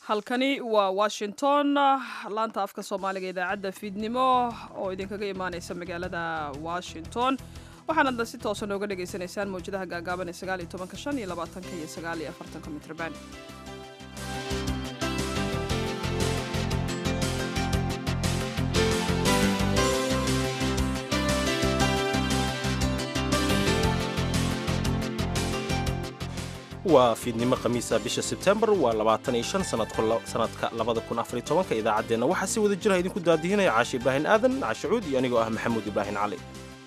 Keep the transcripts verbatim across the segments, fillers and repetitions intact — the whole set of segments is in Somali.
halkani waa washington laanta afka soomaaliga idaacadda fiidnimo oo idinkaga imaaneysa magaalada washington waxaanadna si toosa nooga dhagaysanaysaan mawjadaha gaagaaban ee sagaal iyo tobanka shan iyo labaatanka iyo sagaal iyo afartanka mitrban waa fiidnimo khamiisa bisha sebtembar waa labaatan iyo shan sanadka labada kun afar iyo tobanka idaacaddeenna waxaa si wada jira idinku daadihinaya caashi ibraahin aadan caashicuud iyo anigoo ah maxamuud ibraahin cali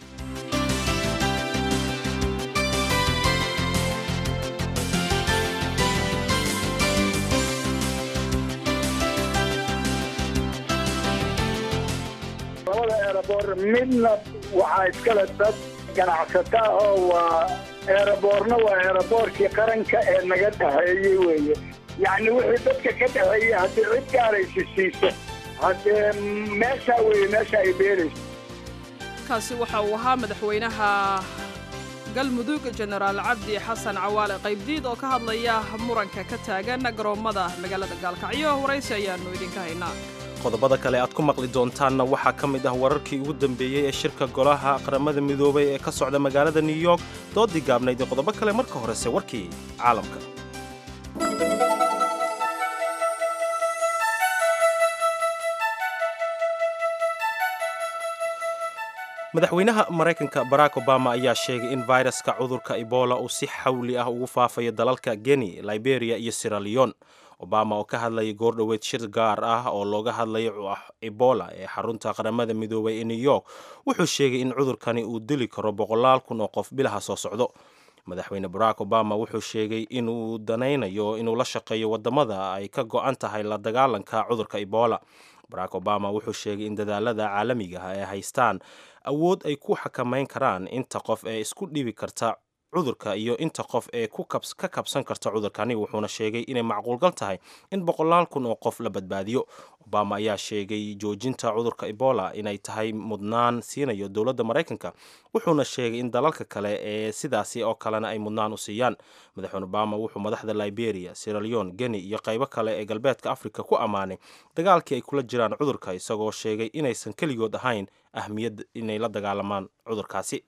labada eeraboor midna waxaa iskale dad ganacsataa oo waa eeraboorna waa eeraboorkii qaranka ee naga dhaxeeyey weeye yacni wixii dadka ka dhaxeeyey haddii cid gaaraysi siiso haddee meeshaa weeye meesha ay beerayso kaasi waxa uu ahaa madaxweynaha galmudug jenaraal cabdi xasan cawaale qaybdiid oo ka hadlaya muranka ka taagan garoommada magaalada gaalkacyo waraysi ayaannu idinka haynaa qodobada kale aad ku maqli doontaanna waxaa ka mid ah wararkii ugu dambeeyey ee shirka golaha qaramada midoobay ee ka socda magaalada new york doodii gaabnayd ee qodobo kale marka horese warkii caalamka madaxweynaha maraykanka barack obama ayaa sheegay in fayraska cudurka ebola uu si xawli ah ugu faafayo dalalka guinea liberia iyo sierra leone obama oo ka hadlayay goordhoweed shir gaar ah oo looga hadlayo ebola ee xarunta qaramada midoobay ee new york wuxuu sheegay in cudurkani uu dili karo boqolaal kun oo qof bilaha soo socdo madaxweyne barack obama wuxuu sheegay inuu danaynayo inuu la shaqeeyo wadamada ay ka go-an tahay la dagaalanka cudurka ebola barack obama wuxuu sheegay in dadaalada caalamiga ah ay haystaan awood ay ku xakamayn karaan inta qof ee isku dhibi karta cudurka iyo inta qof ee ka kabsan karta cudurkani wuxuuna sheegay inay macquulgal tahay in boqolaal kun oo qof la badbaadiyo obama ayaa sheegay joojinta cudurka ebola inay tahay mudnaan siinayo dowladda maraykanka wuxuuna sheegay in dalalka kale ee sidaasi oo kalena ay mudnaan u siiyaan madaxweyne obama wuxuu madaxda liberia sierra leone guinea iyo qaybo kale ee galbeedka africa ku ammaanay dagaalkii ay kula jiraan cudurka isagoo sheegay inaysan keligood ahayn ahmiyad inay la dagaalamaan cudurkaasi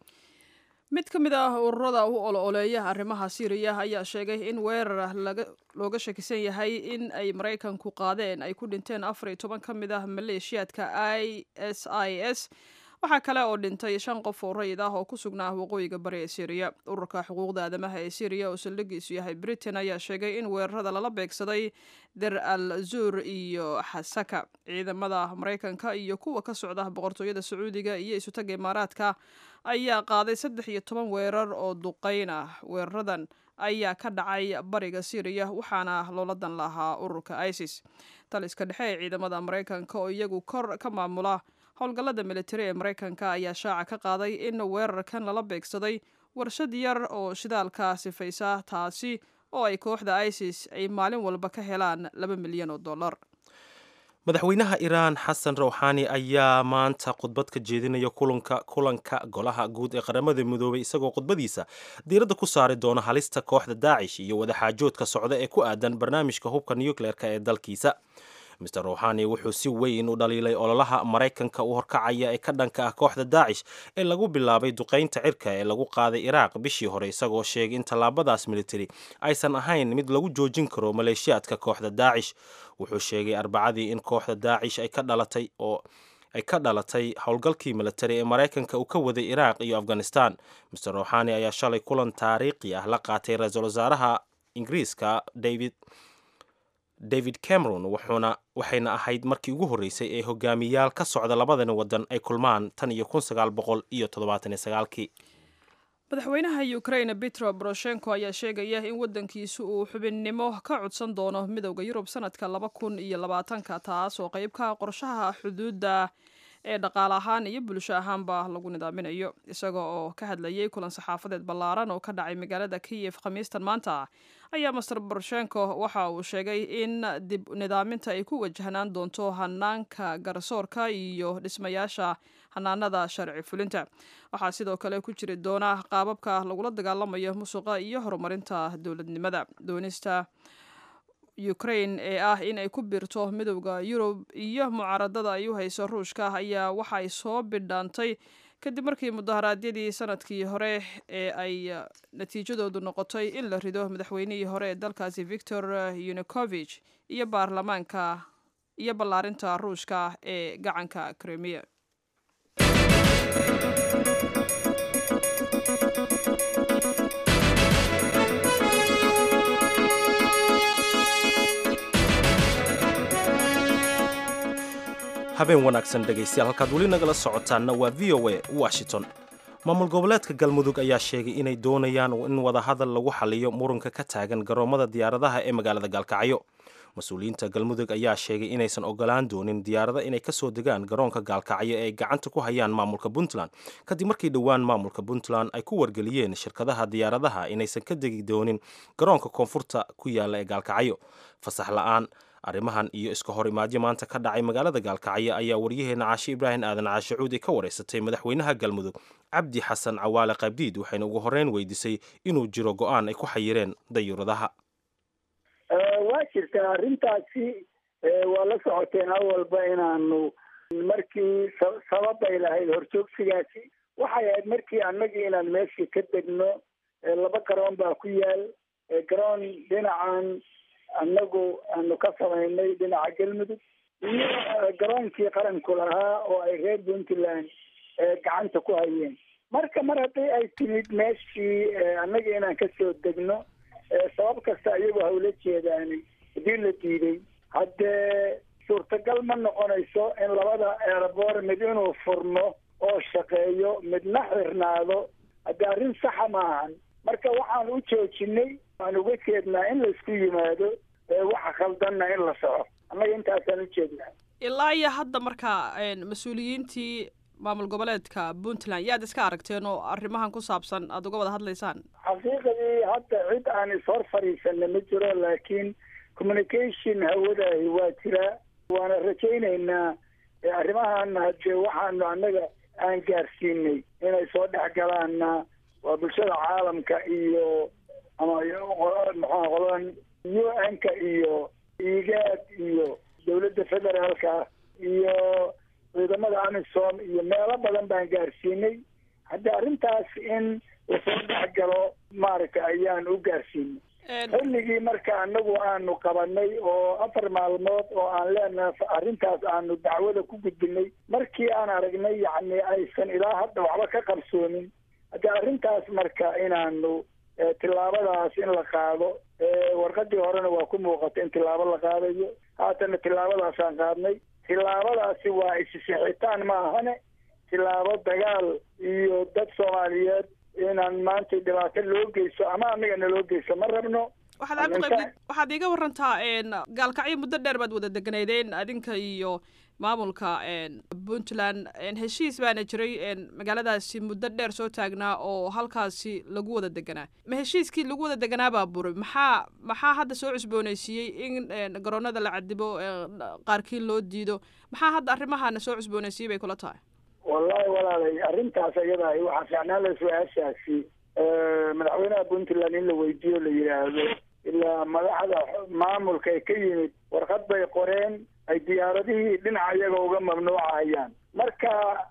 mid ka mid ah ururada u olo-oleeya arrimaha siiriya ayaa sheegay in weerar looga shakisan yahay in ay maraykanku qaadeen ay ku dhinteen afar iyo toban ka mid ah maleeshiyaadka i s i s waxaa kale oo dhintay shan qof oo rayid ah oo ku sugnaa waqooyiga bari ee siiriya ururka xuquuqda aadamaha ee siiriya oo saldhigiisu yahay britain ayaa sheegay in weerarada lala beegsaday der al zur iyo xasaka ciidamada maraykanka iyo kuwa ka socda boqortooyada sacuudiga iyo isutaga imaaraadka ayaa qaaday saddex iyo toban weerar oo duqeyn ah weeraradan ayaa ka dhacay bariga siiriya waxaana loola dan lahaa ururka isis taliska dhexe ee ciidamada maraykanka oo iyagu kor ka maamula howlgallada militari ee maraykanka ayaa shaaca ka qaaday in weerarkan lala beegsaday warshad yar oo shidaalka sifaysa taasi oo ay kooxda isis ay maalin walba ka helaan laba milyan oo dollar madaxweynaha iiraan xasan rawxaani ayaa maanta khudbad ka jeedinaya kulanka kulanka golaha guud ee qaramada midoobay isagoo khudbadiisa diiradda ku saari doona halista kooxda daacish iyo wadaxaajoodka socda ee ku aadan barnaamijka hubka nucleerka ee dalkiisa mister rawxaani wuxuu si weyn u dhaliilay ololaha maraykanka u horkacaya ee ka dhanka ah kooxda daacish ee lagu bilaabay duqaynta cirka ee lagu qaaday iraaq bishii hore isagoo sheegay in tallaabadaas militari aysan ahayn mid lagu joojin karo maleeshiyaadka kooxda daacish wuxuu sheegay arbacadii in kooxda daacish ay ka dhalatay oo ay ka dhalatay howlgalkii militari ee maraykanka uu ka waday iraaq iyo afghanistan mister rawxaani ayaa shalay kulan taariikhi ah la qaatay ra-iisul wasaaraha ingiriiska david david cameron wuxuuna waxayna ahayd markii ugu horreysay ee hogaamiyaal ka socda labadani waddan ay kulmaan tan iyo kun sagaal boqol iyo toddobaatan iyo sagaalkii madaxweynaha ukraine petro poroshenko ayaa sheegaya in waddankiisu uu xubinnimo ka codsan doono midowda yurub sanadka laba kun iyo labaatanka taas oo qayb ka qorshaha xuduudda ee dhaqaale ahaan iyo bulsho ahaanba lagu nidaaminayo isaga oo ka hadlayay kulan saxaafadeed ballaaran oo ka dhacay magaalada kiyef khamiistan maanta ayaa master poroshenko waxa uu sheegay in dib nidaaminta ay ku wajahnaan doonto hanaanka garsoorka iyo dhismayaasha hanaanada sharci fulinta waxaa sidoo kale ku jiri doona qaababka lagula dagaalamayo musuqa iyo horumarinta dowladnimada doonista ukraine ee ah in ay ku biirto midowda yurub iyo mucaaradada ay u hayso ruushka ayaa waxa ay soo bidhaantay kadib markii mudaharaadyadii sanadkii hore ee ay natiijadoodu noqotay in la rido madaxweynihii hore ee dalkaasi victor yanukovych iyo baarlamaanka iyo ballaarinta ruushka ee gacanka crimea. habeen wanaagsan dhegaystayaal halkaad weli nagala socotaanna waa v o a washington. maamul goboleedka galmudug ayaa sheegay inay doonayaan in wadahadal lagu xaliyo muranka ka taagan garoomada diyaaradaha ee magaalada gaalkacyo. mas-uuliyiinta galmudug ayaa sheegay inaysan ogolaan doonin diyaarada inay ka soo degaan garoonka gaalkacyo ee ay gacanta ku hayaan maamulka puntland kadib markii dhowaan maamulka puntland ay ku wargeliyeen shirkadaha diyaaradaha inaysan ka degi doonin garoonka koonfurta ku yaala ee gaalkacyo. fasax la-aan arrimahan iyo iska hor imaadyo maanta ka dhacay magaalada gaalkacyo ayaa waryaheena caashi ibraahim aadan caashe cuudi ka wareysatay madaxweynaha galmudug cabdi xasan cawaale qaybdiid waxayna ugu horreyn weydiisay inuu jiro go-aan ay ku xayireen dayuuradaha. waa jirtaa arrintaasi waa la socoteen awalba inaanu markii sabab ay lahayd horjoogsigaasi waxay ahayd markii annagii inaan meeshii ka degno laba garoon baa ku yaal garoon dhinacan annagu aanu ka samaynay dhinaca galmudug iyo garoonkii qaranku lahaa oo ay reer puntland gacanta ku hayeen. marka mar haddii ay timid meeshii annagii inaan kasoo degno sabab kasta iyagoo hawla jeedaani haddii la diiday haddee suurtagal ma noqonayso in labada eeraboor mid inuu furno oo shaqeeyo midna xirnaado haddii arrin saxa ma ahan. marka waxaan u joojinay waan uga jeednaa in laisku yimaado waxa khaldanna in la soco annaga intaasaan u jeednaa. ilaa iyo hadda marka mas-uuliyiintii maamul goboleedka puntland yaad iska aragteen oo arrimahan ku saabsan aada uga wada hadlaysaan? xaqiiqadii hadda cid aan ishor fadhiisana ma jiro laakiin communication hawadahi waa jiraa waana rajaynaynaa arrimahan hadee waxaanu annaga aan gaarsiinay inay soo dhex galaanna waa bulshada caalamka iyo ama maxaa qodan u n-ka iyo igaad iyo dawladda federaalka iyo ciidamada amisom iyo meelo badan baan gaarsiinay hadda arrintaas in lasoo dhex galo maaragta ayaan u gaarsiinay. xilligii marka anagu aanu qabanay oo afar maalmood oo aan leenahay arrintaas aanu dacwada ku gudbinay markii aan aragnay yacni aysan ilaa hadda waxba ka qabsoonin hadda arrintaas marka inaanu tillaabadaas in la qaado warqadii horena waa ku muuqata in tillaabo la qaadayo haatana tillaabadaasaan qaadnay. tillaabadaasi waa isixitaan ma ahane tillaabo dagaal iyo dad soomaaliyeed inaan maanta dhibaato loo geyso ama anagana loo geyso ma rabno. waxaad cabdiqaybdiid waxaad iiga warantaa gaalkacyo muddo dheer baad wada deganaydeen adinka iyo maamulka puntland heshiis baana jiray magaaladaasi muddo dheer soo taagnaa oo halkaasi lagu wada deganaa ma heshiiskii lagu wada deganaa baa buray maxaa maxaa hadda soo cusboonaysiiyey in garoonada la cadibo qaarkii loo diido maxaa hadda arrimahana soo cusboonaysiiyey bay kula tahay? wallahi walaalay arrintaas iyada waxaa fiicnaan la su-aashaasi madaxweynaha puntland in la weydiiyo la yidhaahdo ilaa madaxda maamulka ay ka yimid warqad bay qoreen ay diyaaradihii dhinaca iyaga uga mamnuucahayaan marka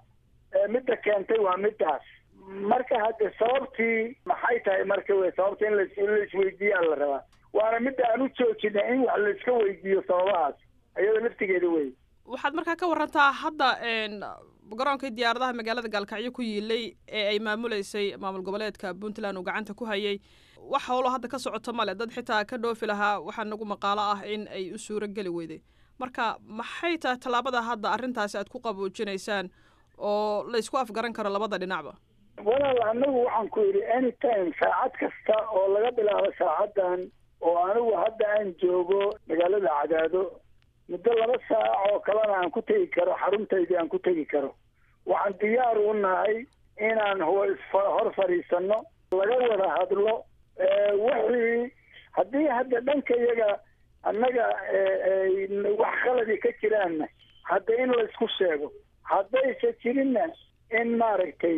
midda keentay waa midaas. marka hadde sababtii maxay tahay marka wey sababta in la isweydiiyaa la rabaa waana midda aan u joojina in wax la iska weydiiyo sababahaas iyada laftigeeda wey. waxaad markaa ka warantaa hadda garoonkii diyaaradaha magaalada gaalkacyo ku yiilay ee ay maamuleysay maamul goboleedka puntland uu gacanta ku hayay wax howlo hadda ka socoto male dad xitaa ka dhoofi lahaa waxaa nagu maqaalo ah in ay u suuro geli weyday marka maxay tahay tallaabada hadda arrintaasi aad ku qaboojinaysaan oo la isku afgaran karo labada dhinacba? walaal anagu waxaan ku yidhi any time saacad kasta oo laga bilaabo saacadan oo anigu hadda aan joogo magaalada cadaado muddo laba saac oo kalena aan ku tegi karo xaruntaydii aan ku tegi karo waxaan diyaar u nahay inaan hor fadhiisano laga wada hadlo wixii haddii hadda dhanka iyaga annaga wax khaladi ka jiraanna hadda in laisku sheego haddaysa jirinna in maaragtay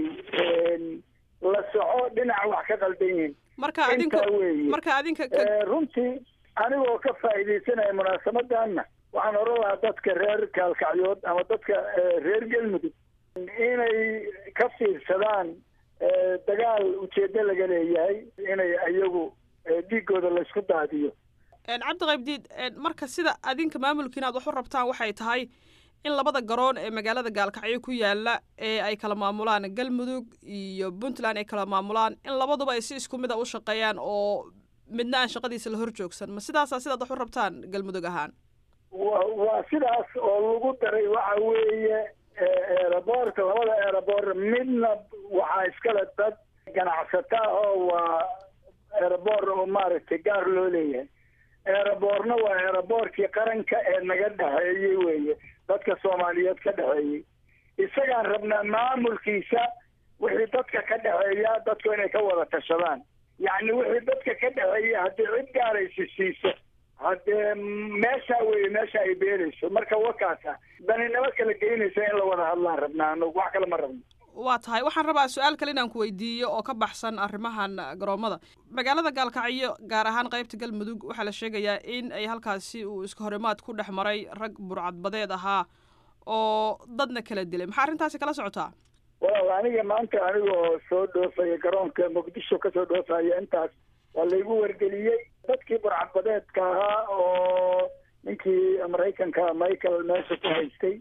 la soco dhinaca wax ka qaldan yihiin. marka adinka marka adinka runtii anigoo ka faa'iidaysanaya munaasabadana waxaan oran lahaa dadka reer Gaalkacyood ama dadka reer Galmudug inay ka fiirsadaan dagaal ujeedo laga leeyahay inay ayagu dhiigooda la isku daadiyo. Cabdi Qaybdiid, marka sida adinka maamulkiina aad wax u rabtaan waxay tahay in labada garoon ee magaalada Gaalkacyo ku yaala ee ay kala maamulaan Galmudug iyo Puntland ay kala maamulaan in labaduba ay si isku mid ah u shaqeeyaan oo midna aan shaqadiisa la horjoogsan. Ma sidaas sidaad wax u rabtaan Galmudug ahaan? waa sidaas oo lagu daray waxa weeye airport labada airport midna waxa iskala dad ganacsata oo waa airport oo maaragtay gaar loo leeyahay. airportna waa airportkii qaranka ee naga dhaxeeyay weeye dadka Soomaaliyeed ka dhaxeeyay. isagaan rabnaa maamulkiisa wixii dadka ka dhaxeeya dadku inay ka wada tashadaan. yacni wixii dadka ka dhaxeeya haddii cid gaaraysi siiso haddee meesha weeye meesha ay beerayso marka wakaasa daninimo kala geynaysa in la wada hadlaan rabnaa anagu wax kale ma rabno. waa tahay waxaan rabaa su-aal kale inaan ku weydiiyo oo ka baxsan arrimahan garoomada magaalada Gaalkacyo gaar ahaan qaybta Galmudug waxaa la sheegayaa in ay halkaasi uu iska horimaad ku dhex maray rag burcadbadeed ahaa oo dadna kala dilay. maxaa arrintaasi kala socotaa? walaal aniga maanta anigoo soo dhoofaya garoonka Muqdisho ka soo dhoofaya intaas waa laygu wargeliyey dadkii burcadbadeedka ahaa oo ninkii Mareykanka Michael meesha ku haystay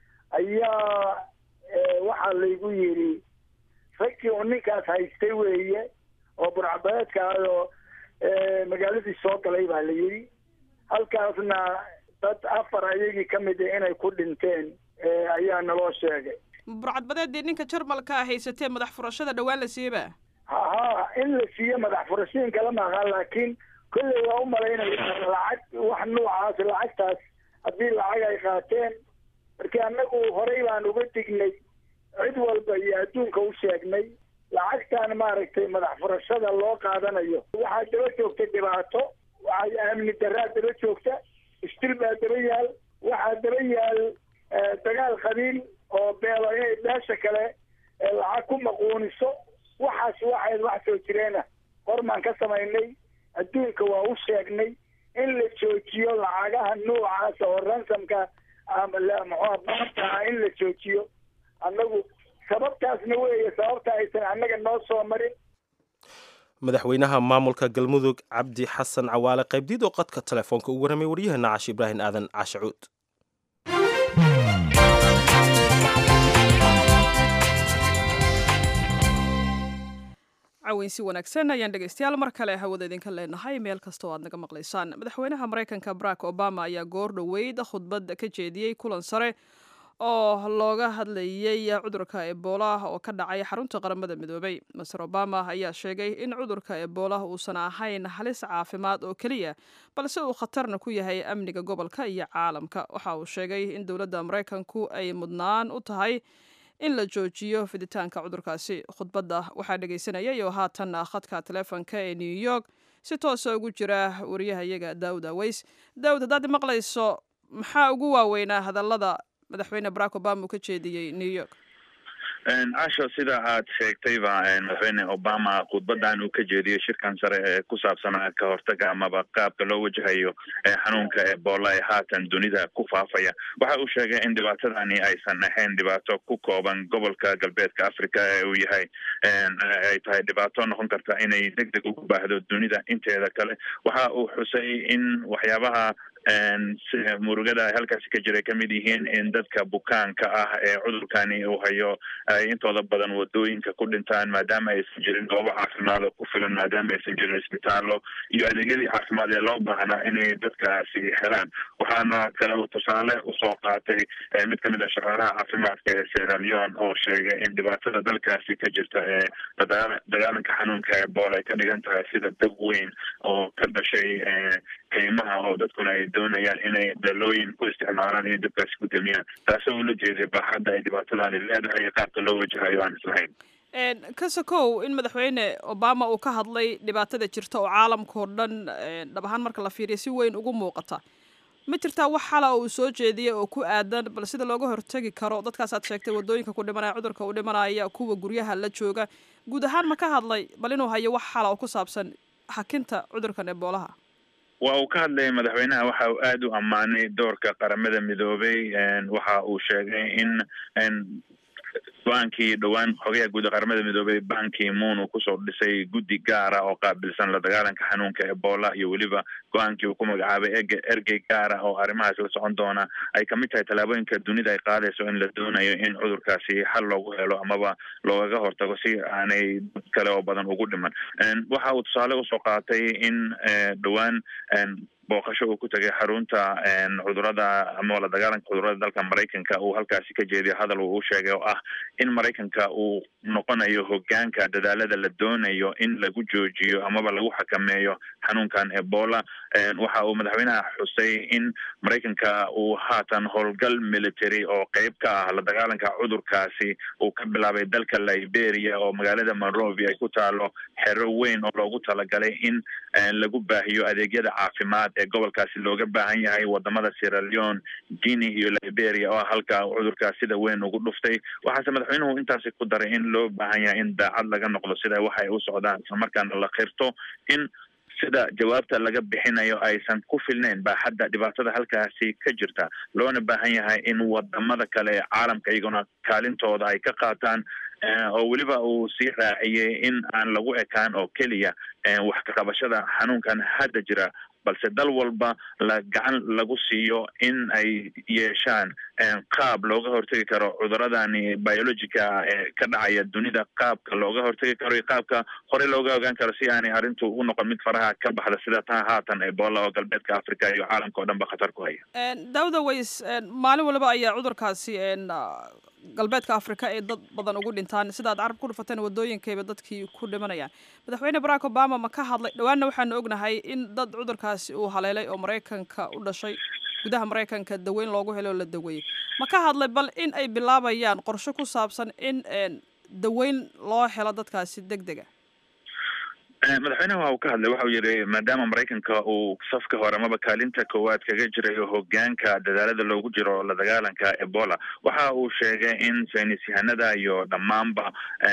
ayaa waxaa laygu yiri ragkii uu ninkaas haystay weeye oo burcadbadeedka oo magaaladii soo galay baa la yiri halkaasna dad afar ayagii ka mid ah inay ku dhinteen ayaa naloo sheegay. burcadbadeedii ninka Jarmalka haysatee madax furashada dhawaan la siiyay ها إن السيا مدح فرسين كلام قال لكن كل يوم مرينا العد وحنو عاصر العدتاس أبي العجاء خاتين كأنه هريبا نبتقني عدوى البيادون كوشيقني العدتان ما ركتي مدح فرسين الله قادنا يو واحد دلوشوكتا دباتو واحد أمن الدرات دلوشوكتا اشتربها دريال واحد دريال تقال خليل oo beelay daasha kale ee lacag ku maqooniso waxaas waxay wax soo jireena hormaan ka samaynay adduunka waa u sheegnay in la joojiyo lacagaha noocaas oo ransamka ama la muxaabata in la joojiyo annagu sababtaasna weeye sababta aysan annaga noo soo marin. madaxweynaha maamulka Galmudug Cabdi Xasan Cawaale Qaybdiid oo qadka telefoonka ugu waramay wariyahana Caashi Ibraahin Aadan Caashuud. caweynsi wanaagsan ayaan dhegaystayaal mar kale hawada idinka leenahay meel kasta oo aad naga maqlaysaan. madaxweynaha Mareykanka Barack Obama ayaa goor dhaweyd khudbad ka jeediyey kulan sare oo looga hadlayay cudurka Ebola oo ka dhacay xarunta qaramada midoobay. Mister Obama ayaa sheegay in cudurka Ebola uusan ahayn halis caafimaad oo kaliya balse uu khatarna ku yahay amniga gobolka iyo caalamka. waxa uu sheegay in dowladda Mareykanku ay mudnaan u tahay in la joojiyo fiditaanka cudurkaasi. khudbadda waxaa dhageysanayay oo haatan khadka telefoonka ee New York si toos ah ugu jira wariyahayaga Daawud Aweys. Daawud, haddaad maqlayso maxaa ugu waaweynaa hadallada madaxweyne Barack Obama uu ka jeediyey New York? casho sida aad sheegtayba madaxweyne Obama khudbadan uu ka jeediyey shirkan sare ee ku saabsan ka hortagga amaba qaabka loo wajahayo xanuunka Ebola ee haatan dunida ku faafaya waxa uu sheegay in dhibaatadani aysan ahayn dhibaato ku kooban gobolka galbeedka Afrika ee uu yahay ay tahay dhibaato noqon karta inay degdeg ugu baahdo dunida inteeda kale. waxa uu xusay in waxyaabaha murugada halkaasi ka jiray ka mid yihiin in dadka bukaanka ah ee cudurkani uu hayo ay intooda badan wadooyinka ku dhintaan maadaama aysan jirin goobo caafimaad oo ku filan maadaama aysan jirin isbitaallo iyo adeegyadii caafimaad ee loo baahnaa inay dadkaasi helaan. waxaana kale uu tusaale usoo qaatay mid kamid ah shaqaalaha caafimaadka ee Sierra Leone oo sheegay in dhibaatada dalkaasi ka jirta ee dagaalanka xanuunka Ebola ay ka dhigan tahay sida dab weyn oo ka dhashay qiimaha oo dadkuna ay doonayaan inay dalooyin ku isticmaalaan inay dabkaasi ku damiyaan. taasoo ula jeeday baaxadda ay dhibaatadani leedahay iyo qaabka loo wajahayo aan islahayn. kasakow in madaxweyne Obama uu ka hadlay dhibaatada jirta oo caalamkao dhan dhab ahaan marka la fiiriyo si weyn ugu muuqata, ma jirtaa wax xala uu soo jeediyey oo ku aadan bal sida looga hortagi karo dadkaas aad sheegtay wadooyinka ku dhimanaya cudurka u dhimanaya kuwa guryaha la jooga guud ahaan ma ka hadlay bal inuu hayo wax xala oo ku saabsan xakinta cudurkan Ebola? waa uu ka hadlayay madaxweynaha waxa uu aada u ammaanay doorka qaramada midoobay waxa uu sheegay in go-aankii dhowaan xogaha guud ee qaramada midoobay Ban Ki-moon uu kusoo dhisay guddi gaara oo qaabilsan la dagaalanka xanuunka Ebola iyo weliba go-aankii uu ku magacaabay ergey gaara oo arrimahaas la socon doona ay ka mid tahay tallaabooyinka dunida ay qaadayso in la doonayo in cudurkaasi xal loogu helo amaba loogaga hortago si aanay dad kale oo badan ugu dhiman waxa uu tusaale usoo qaatay in dhowaan booqasho uu ku tagay xarunta cudurada ama la dagaalanka cudurada dalka Mareykanka uu halkaasi ka jeediyo hadal uu sheegay oo ah in Mareykanka uu noqonayo hoggaanka dadaalada la doonayo in lagu joojiyo amaba lagu xakameeyo xanuunkan Ebola waxa uu madaxweynaha xusay in Mareykanka uu haatan howlgal military oo qayb ka ah la dagaalanka cudurkaasi uu ka bilaabay dalka Liberia oo magaalada Monrovia ay ku taalo xero weyn oo loogu talagalay in lagu baahiyo adeegyada caafimaad ee gobolkaasi looga baahan yahay wadamada Sierra Leone, Guinea iyo Liberia oo halka cudurkaasi sida weyn ugu dhuftay waxaase madaxweynuhu intaasi ku daray in loo baahan yahay in daacad laga noqdo sida waxay u socdaan isla markaana la qirto in sida jawaabta laga bixinayo aysan ku filnayn baaxadda dhibaatada halkaasi ka jirta loona baahan yahay in wadamada kale ee caalamka iyaguna kaalintooda ay ka qaataan oo weliba uu sii raaciyay in aan lagu ekaan oo keliya wax ka qabashada xanuunkan hadda jira balse dal walba la gacan lagu siiyo in ay yeeshaan qaab looga hortagi karo cuduradani biologica ee ka dhacaya dunida qaabka looga hortagi karo iyo qaabka hore looga ogaan karo si aanay arrintu u noqon mid faraha ka baxda sida taa haatan Ebola oo galbeedka Afrika iyo caalamka oo dhan ba khatar ku haya Daawda Ways maalin walba ayaa cudurkaasi galbeedka Afrika ee dad badan ugu dhintaan sida aad carab ku dhufateen wadooyinkeeba dadkii ku dhimanayaan madaxweyne Barack Obama ma ka hadlay dhawaana waxaan ognahay in dad cudurkaasi uu haleelay oo Mareykanka u dhashay gudaha Mareykanka daweyn loogu helo la daweeyay ma ka hadlay bal in ay bilaabayaan qorshe ku saabsan in daweyn loo helo dadkaasi degdega madaxweynaha waxa uu ka hadlay waxa uu yiri maadaama Mareykanka uu safka hore amaba kaalinta koowaad kaga jiray hoggaanka dadaalada loogu jiro la dagaalanka Ebola waxa uu sheegay in saynis yahanada iyo dhamaanba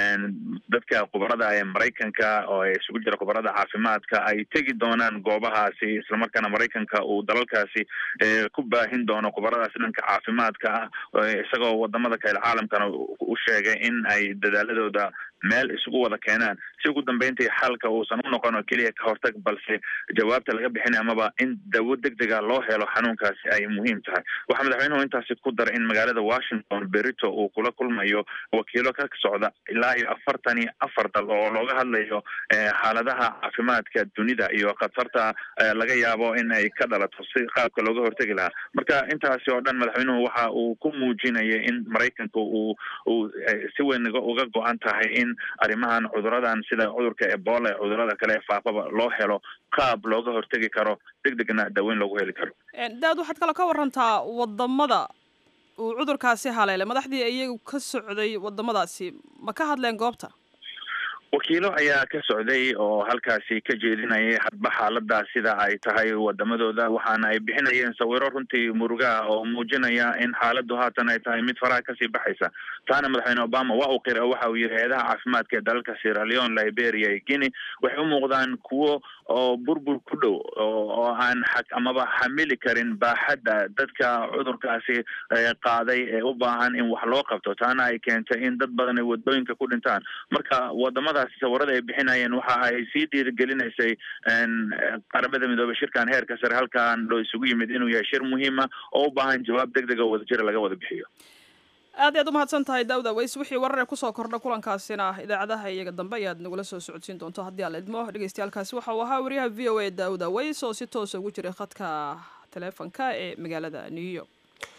dadka khubarada ee Mareykanka oo isugu jira khubarada caafimaadka ay tagi doonaan goobahaasi isla markaana Mareykanka uu dalalkaasi ku baahin doono khubaradaas dhanka caafimaadka isagoo wadamada kale caalamkana u sheegay in ay dadaaladooda meel isugu wada keenaan si ugu dambeyntii xalka uusan u noqon oo keliya ka hortag balse jawaabta laga bixinayo amaba in dawo degdega loo helo xanuunkaasi ay muhiim tahay waxaa madaxweynuhu intaasi ku daray in magaalada Washington berito uu kula kulmayo wakiilo ka socda ilaa iyo afartan iyo afar dal oo looga hadlayo xaaladaha caafimaadka dunida iyo khatarta laga yaabo in ay ka dhalato si qaabka looga hortagi lahaa marka intaasi oo dhan madaxweynuhu waxa uu ku muujinayay in Mareykanka uu si weyn uga go'an tahay in arrimahan cuduradan sida cudurka Ebola cudurada kale faafaba loo helo qaab looga hortagi karo degdegna daweyn loogu heli karo daad waxaad kala ka warantaa wadamada uu cudurkaasi haleelay madaxdii iyagu ka socday wadamadaasi ma ka hadleen goobta wakiilo ayaa ka socday oo halkaasi ka jeedinayay hadba xaalada sida ay tahay wadamadooda waxaana ay bixinayeen sawiro runtii muruga oo muujinaya in xaaladu haatan ay tahay mid faraha kasii baxaysa taana madaxweyne Obama waa uu qiray waxa uu yiri hay'adaha caafimaadka dalalka Sierra Leone, Liberia iyo Guinea waxay u muuqdaan kuwo oo burbur ku dhow oo aan xaq amaba xamili karin baaxadda dadka cudurkaasi qaaday ee u baahan in wax loo qabto taana ay keentay in dad badan ay wadooyinka ku dhintaan marka wadamada sawirada ay bixinayeen waxa ay sii dhiirigelinaysay qaramada midoobay shirkan heerka sare halkan loo isugu yimid inuu yahay shir muhiim ah oo u baahan jawaab degdeg ah oo wadajir laga wada bixiyo aad aad u mahadsan tahay Daawda Ways wixii warar ku soo kordha kulankaasina idaacadaha iyaga dambe ayaad nagula soo socodsiin doonto haddii aad idmo dhageystayaalkaasi waxa uu ahaa wariyaha V O A Daawda Ways oo si toos ah ugu jiray khadka teleefanka ee magaalada New York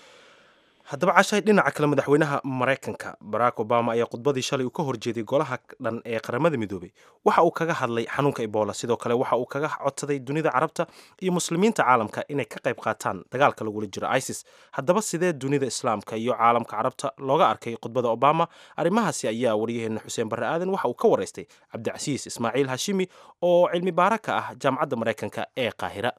haddaba cashay dhinaca kale madaxweynaha Mareykanka Barack Obama ayaa khudbadii shalay uu ka horjeeday golaha dhan ee qaramada midoobay waxa uu kaga hadlay xanuunka Ebola sidoo kale waxa uu kaga codsaday dunida carabta iyo muslimiinta caalamka inay ka qayb qaataan dagaalka lagula jiro ISIS haddaba sidee dunida islaamka iyo caalamka carabta looga arkay khudbada Obama arrimahaasi ayaa wariyaheena Xuseen Barre Aadan waxa uu ka wareystay Cabdicasiis Ismaaciil Hashimi oo cilmi baaraka ah jaamacadda Mareykanka ee Qaahira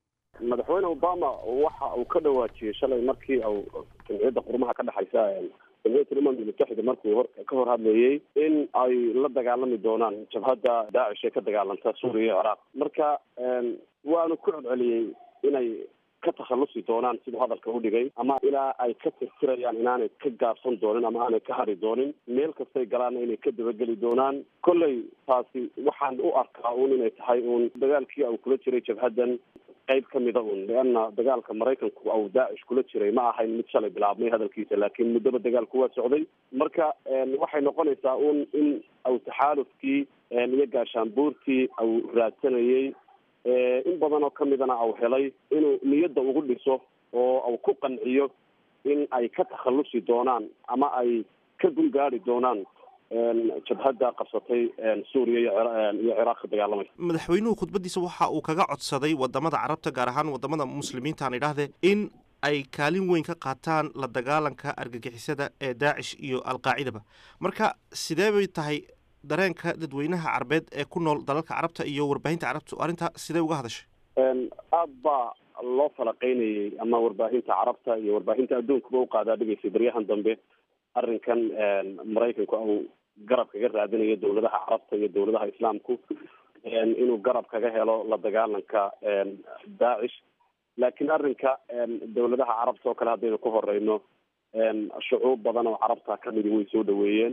madaxweyne Obama waxa uu ka dhawaajiyay shalay markii uu jamciyadda qurmaha ka dhaxaysa jamhuuriyadda ummadda mutaxida markuu hor ka hor hadlayay in ay la dagaalami doonaan jabhadda daacish ee ka dagaalanta suuriya iyo ciraaq marka waanu ku celceliyey inay ka takhalusi doonaan siduu hadalka u dhigay ama ilaa ay ka tirtirayaan inaanay ka gaabsan doonin ama aanay ka hari doonin meel kastay galaanna inay ka dabageli doonaan kolley taasi waxaan u arkaa uun inay tahay uun dagaalkii uu kula jiray jabhaddan qayb ka mida un leanna dagaalka maraykanku au daacish kula jiray ma ahayn mid shalay bilaabmay hadalkiisa laakiin muddaba dagaalku waa socday marka waxay noqonaysaa un in au taxaalufkii iyo gaashaanbuurtii au raadsanayey in badan oo kamidana au helay inuu niyadda ugu dhiso oo au ku qanciyo in ay ka takhalusi doonaan ama ay ka dulgaari doonaan jabhadda qabsatay suuriya iyo ciraaq ka dagaalamay madaxweynuhu khudbadiisa waxa uu kaga codsaday wadamada carabta gaar ahaan wadamada muslimiinta aan idhaahdee in ay kaalin weyn ka qaataan la dagaalanka argagixisada ee daacish iyo alqaacidaba marka sidee bay tahay dareenka dadweynaha carabeed ee ku nool dalalka carabta iyo warbaahinta carabtu arrintaa sidee uga hadashay aad baa loo falaqeynayay ama warbaahinta carabta iyo warbaahinta adduunkuba u qaadaa dhigaysay baryahan dambe arrinkan maraykanku au garab kaga raadinayo dawladaha carabta iyo dawladaha islaamku inuu garab kaga helo la dagaalanka daacish laakiin arrinka dawladaha carabta oo kale haddaynu ku horeyno shucuub badan oo carabta kamidi way soo dhaweeyeen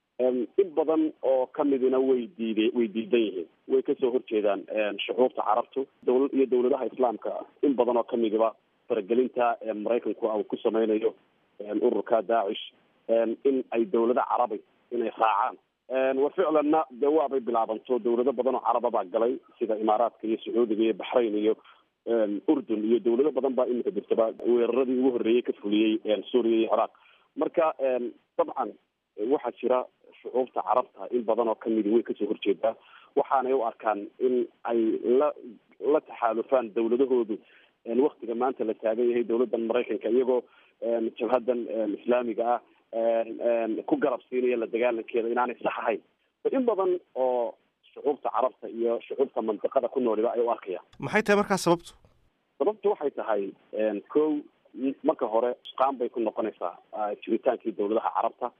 in badan oo kamidina way diid way diidan yihiin way kasoo horjeedaan shucuubta carabtu dawlad iyo dawladaha islaamka in badan oo kamidiba faragelinta maraykanku au ku sameynayo ururka daacish in ay dawlada carabi inay raacaan wa ficlanna de waabay bilaabanto dawlado badan oo caraba baa galay sida imaaraadka iyo sacuudiga iyo baxrayn iyo urdun iyo dawlado badan baa imika jirtaba weeraradii ugu horreeyey ka fuliyey suuriya iyo ciraaq marka dabcan waxaa jira shucuubta carabta in badan oo kamidi way kasoo horjeedaa waxaanay u arkaan in ay la la taxaalufaan dawladahoodu waktiga maanta la taagan yahay dawladdan maraykanka iyagoo jabhaddan islaamiga ah ku garab siinaya la dagaalankeeda inaanay sax ahayn in badan oo shucuubta carabta iyo shucuubta mantiqada ku nooliba ay u arkayaan maxay tahay markaa sababtu sababtu waxay tahay ko marka hore qaan bay ku noqonaysaa jiritaankii dawladaha carabta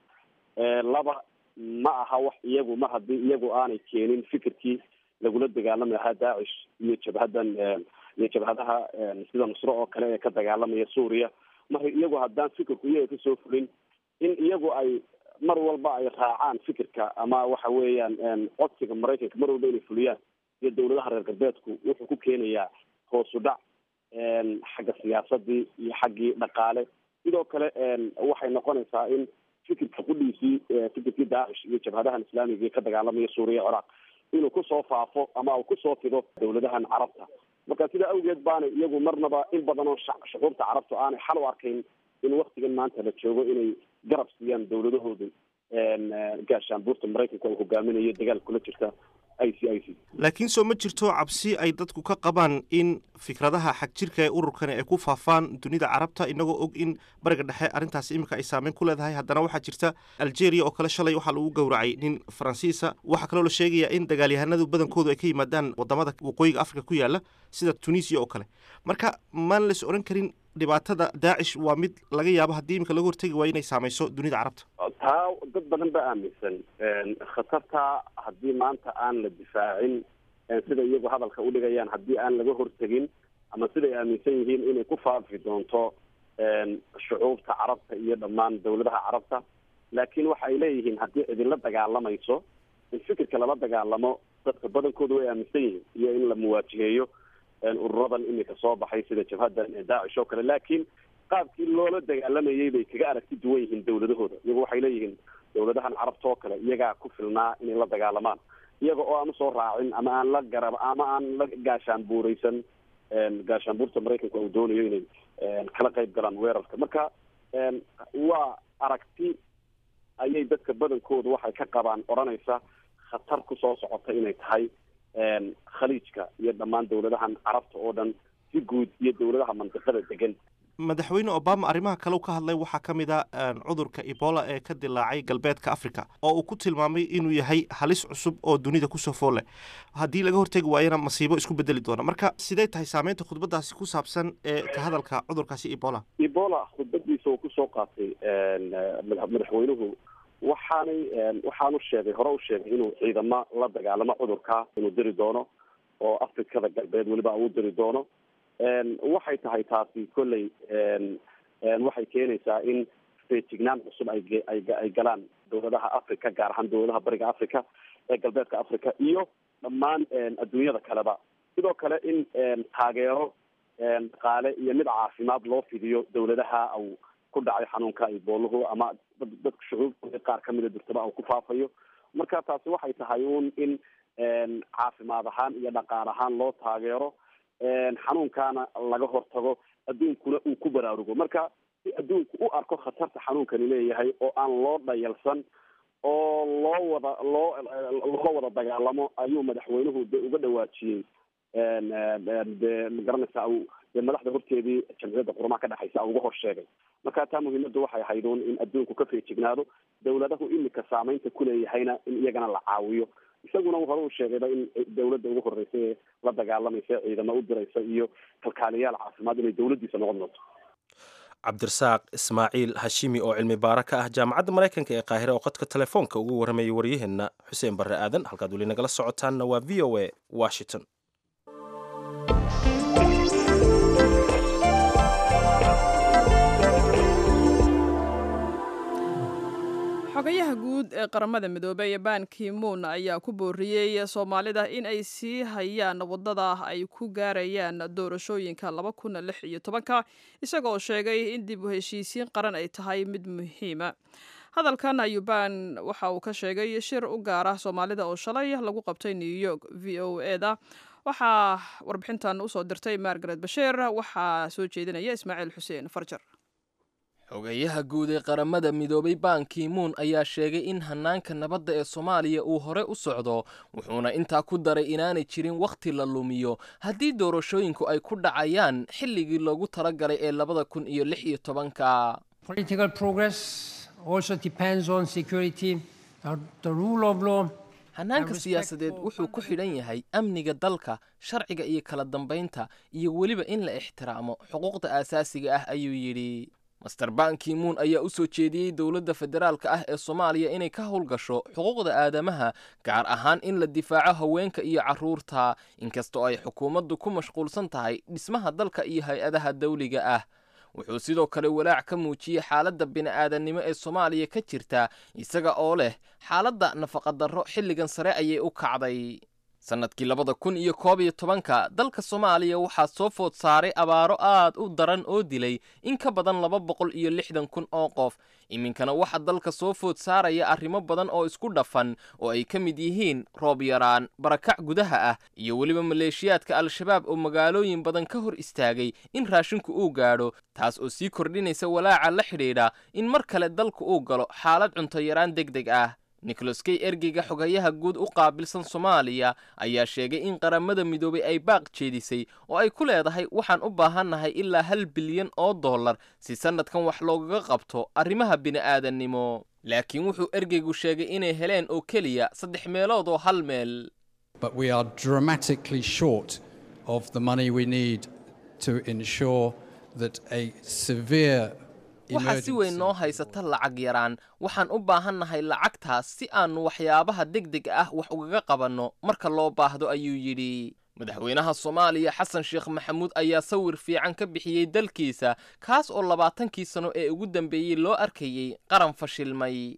laba ma aha wax iyagu mar haddii iyagu aanay keenin fikirkii lagula dagaalami lahaa daacish iyo jabhaddan iyo jabhadaha sida nusro oo kale ee ka dagaalamaya suuriya mar iyagu haddaan fikirku iyaga kasoo fulin in iyagu ay mar walba ay raacaan fikirka ama waxa weeyaan codsiga maraykanka mar walba inay fuliyaan iyo dawladaha reer galbeedku wuxuu ku keenayaa hoosu dhac xagga siyaasadii iyo xaggii dhaqaale sidoo kale waxay noqonaysaa in fikirka qudhiisii fikirkii daacish iyo jabhadahan islaamiga ee ka dagaalamaya suuriya ciraaq inuu kusoo faafo ama uu kusoo fido dawladahan carabta marka sidaa awgeed baanay iyagu marnaba in badan oo shucuubta carabtu aanay xal u arkayn in waktigan maanta la joogo inay garab siiyaan dawladahoodu gaashaanbuurta maraykanka uu hogaaminayo dagaal kula jirta i c i c laakiin soo ma jirto cabsi ay dadku ka qabaan in fikradaha xagjirka ee ururkani ay ku faafaan dunida carabta inagoo og in bariga dhexe arrintaasi iminka ay saameyn ku leedahay haddana waxaa jirta algeria oo kale shalay waxaa lagu gowracay nin faransiisa waxaa kaloo la sheegayaa in dagaalyahanadu badankoodu ay ka yimaadaan wadamada waqooyiga africa ku yaala sida tunisia oo kale marka maan las odhan karin dhibaatada daacish waa mid laga yaabo haddii iminka laga hortegi waayo inay saameyso dunida carabta taa dad badan baa aaminsan khatartaa haddii maanta aan la difaacin sida iyagu hadalka udhigayaan haddii aan laga hortegin ama siday aaminsan yihiin inay ku faafi doonto shucuubta carabta iyo dhammaan dawladaha carabta laakiin waxa ay leeyihiin haddii cidinla dagaalamayso in fikirka lala dagaalamo dadka badankoodu way aaminsan yihiin iyo in la muwaajiheeyo ururadan imika soo baxay sida jabhaddan daacish oo kale laakiin qaabkii loola dagaalamayay bay kaga aragti duwan yihiin dawladahooda iyagu waxay leeyihiin dawladahan carabta oo kale iyagaa ku filnaa inay la dagaalamaan iyaga oo aan usoo raacin ama aan la garab ama aan la gaashaan buureysan gaashaanbuurta maraykanka uu doonayo inay kala qayb galaan weerarka marka waa aragti ayay dadka badankooda waxay ka qabaan odhanaysa khatar kusoo socota inay tahay khaliijka iyo dhammaan dawladahan carabta oo dhan si guud iyo dawladaha mantiqada degan madaxweyne obama arrimaha kale u ka hadlay waxaa ka mid a cudurka ebola ee ka dilaacay galbeedka africa oo uu ku tilmaamay inuu yahay halis cusub oo dunida kusoo fool leh haddii laga hortegi waayana masiibo isku bedeli doona marka sidee tahay saameynta khudbadaasi ku saabsan ee ka hadalka cudurkaasi ebola ebola khudbadiisa uu kusoo qaatay madaxweynuhu waxaanay waxaanu sheegay hore u sheegay inuu ciidamo la dagaalamo cudurka inuu diri doono oo afrikada galbeed weliba uu diri doono waxay tahay taasi kolley waxay keenaysaa in feejignaan cusub ay ay galaan dawladaha africa gaar ahaan dawladaha bariga africa ee galbeedka africa iyo dhammaan adduunyada kaleba sidoo kale in taageero dhaqaale iyo mid caafimaad loo fidiyo dawladaha uu ku dhacay xanuunka ibooluhu ama dadka shucuubtooda qaar kamida durtaba uu ku faafayo marka taasi waxay tahay un in caafimaad ahaan iyo dhaqaal ahaan loo taageero xanuunkaana laga hortago adduunkuna uu ku baraarugo marka si adduunku u arko khatarta xanuunkani leeyahay oo aan loo dhayalsan oo loo wada loo loo wada dagaalamo ayuu madaxweynuhu de uga dhawaajiyey de magaranaysa dee madaxda horteedii jamciyadda qurumaha ka dhexaysa uga hor sheegay marka taa muhiimaddu waxay ahayd un in adduunku ka feejignaado dawladahu imika saameynta kuleeyahayna in iyagana la caawiyo isaguna hore u sheegayba in dawladda ugu horreysa ee la dagaalamaysa ciidamo u diraysa iyo kalkaaliyaal caafimaad inay dawladdiisa noqon doonto cabdirasaaq ismaaciil hashimi oo cilmi baara ka ah jaamacadda maraykanka ee qaahire oo qodka telefoonka ugu warramayay waryaheena xuseen barre aadan halkaad weli nagala socotaanna waa v o a washington xogayaha guud ee qaramada midoobey ban ki-moon ayaa ku booriyey soomaalida in ay sii hayaan wadada ay ku gaarayaan doorashooyinka laba kun lix iyo tobanka isagoo sheegay in dib u heshiisiin qaran ay tahay mid muhiima hadalkan ayuu ban waxa uu ka sheegay shir u gaara soomaalida oo shalay lagu qabtay new york v o eda waxaa warbixintan usoo dirtay margaret basheer waxaa soo jeedinaya ismaaciil xuseen farjar xogayaha guud ee qaramada midoobay ban ki-moon ayaa sheegay in hanaanka nabadda ee soomaaliya uu hore u socdo wuxuuna intaa ku daray inaanay jirin wakhti la lumiyo haddii doorashooyinku ay ku dhacayaan xilligii loogu talagalay ee labada kun iyo lix iyo tobanka hanaanka siyaasadeed wuxuu ku xidhan yahay amniga dalka sharciga iyo kala dambaynta iyo weliba in la ixtiraamo xuquuqda aasaasiga ah ayuu yidhi master ban ki-moon ayaa u soo jeediyey dowladda federaalka ah ee soomaaliya inay ka howlgasho xuquuqda aadamaha gaar ahaan in la difaaco haweenka iyo carruurta inkastoo ay xukuumaddu ku mashquulsan tahay dhismaha dalka iyo hay-adaha dawliga ah wuxuu sidoo kale walaac ka muujiyey xaaladda bini'aadannimo ee soomaaliya ka jirta isaga oo leh xaaladda nafaqadarro xilligan sare ayay u kacday sannadkii labada kun iyo koob iyo tobanka dalka soomaaliya waxaa soo food saaray abaaro aad u daran oo dilay in ka badan laba boqol iyo lixdan kun oo qof iminkana waxaa dalka soo food saaraya arrimo badan oo isku dhafan oo ay ka mid yihiin roob yaraan barakac gudaha ah iyo weliba maleeshiyaadka al-shabaab oo magaalooyin badan ka hor istaagay in raashinku uu gaadho taas oo sii kordhinaysa walaaca la xidhiidha in mar kale dalku uu galo xaalad cunto yaraan deg deg ah nicholas kay ergeyga xogayaha guud u qaabilsan soomaaliya ayaa sheegay in qaramada midoobay ay baaq jeedisay oo ay ku leedahay waxaan u baahannahay ilaa hal bilyan oo dollar si sannadkan wax loogaga qabto arrimaha bini'aadannimo laakiin wuxuu ergeygu sheegay inay heleen oo keliya saddex meelood oo hal meel waxaa si weyn noo haysata lacag yaraan waxaan u baahannahay lacagtaas si aannu waxyaabaha degdega ah wax ugaga qabanno marka loo baahdo ayuu yidhi madaxweynaha soomaaliya xasan sheekh maxamuud ayaa sawir fiican ka bixiyey dalkiisa kaas oo labaatankii sano ee ugu dambeeyey loo arkayey qaran fashilmay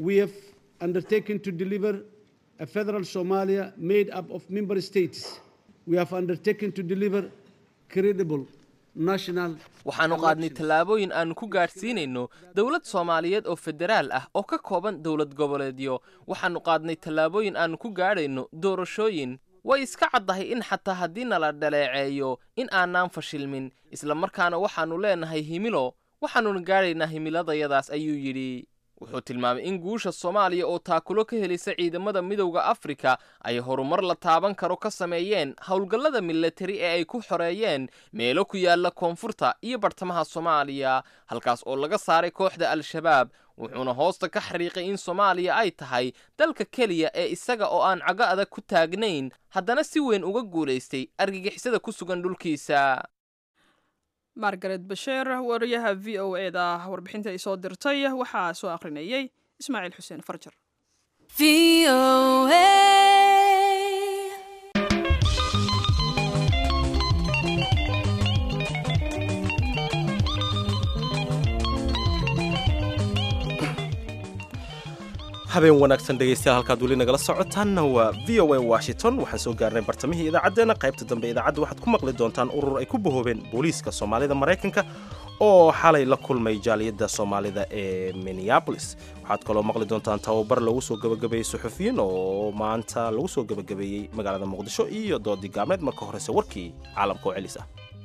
waxaannu qaadnay tallaabooyin aannu ku gaadhsiinayno dowlad soomaaliyeed oo federaal ah oo ka kooban dowlad goboleedyo waxaannu qaadnay tallaabooyin aannu ku gaadhayno doorashooyin way iska caddahay in xataa haddii nala dhaleeceeyo in aanaan fashilmin isla markaana waxaannu leenahay himilo waxaannuna gaadhaynaa himiladayadaas ayuu yidhi wuxuu tilmaamay in guusha soomaaliya oo taakulo ka helisa ciidamada midowda afrika ay horumar la taaban karo ka sameeyeen howlgallada milatari ee ay ku xoreeyeen meelo ku yaala koonfurta iyo bartamaha soomaaliya halkaas oo laga saaray kooxda al-shabaab wuxuuna hoosta ka xariiqay in soomaaliya ay tahay dalka keliya ee isaga oo aan cago adag ku taagnayn haddana si weyn uga guulaystay argagixisada ku sugan dhulkiisa. margaret basheer wariyaha v o e da warbixinta ay soo dirtay waxaa soo akhrinayay ismaaciil xuseen farjar. habeen wanaagsan dhegaystayaal halkaad weli nagala socotaanna waa v o a washington waxaan soo gaarnay bartamihii idaacaddeena qaybta dambe idaacadda waxaad ku maqli doontaan urur ay ku bahoobeen booliiska soomaalida maraykanka oo xalay la kulmay jaaliyadda soomaalida ee minneabolis waxaad kaloo maqli doontaan tababar lagu soo gabagabeeyey suxufiyiin oo maanta lagu soo gabagabeeyey magaalada muqdisho iyo doodii gaameed marka horese warkii caalamka oo celis ah.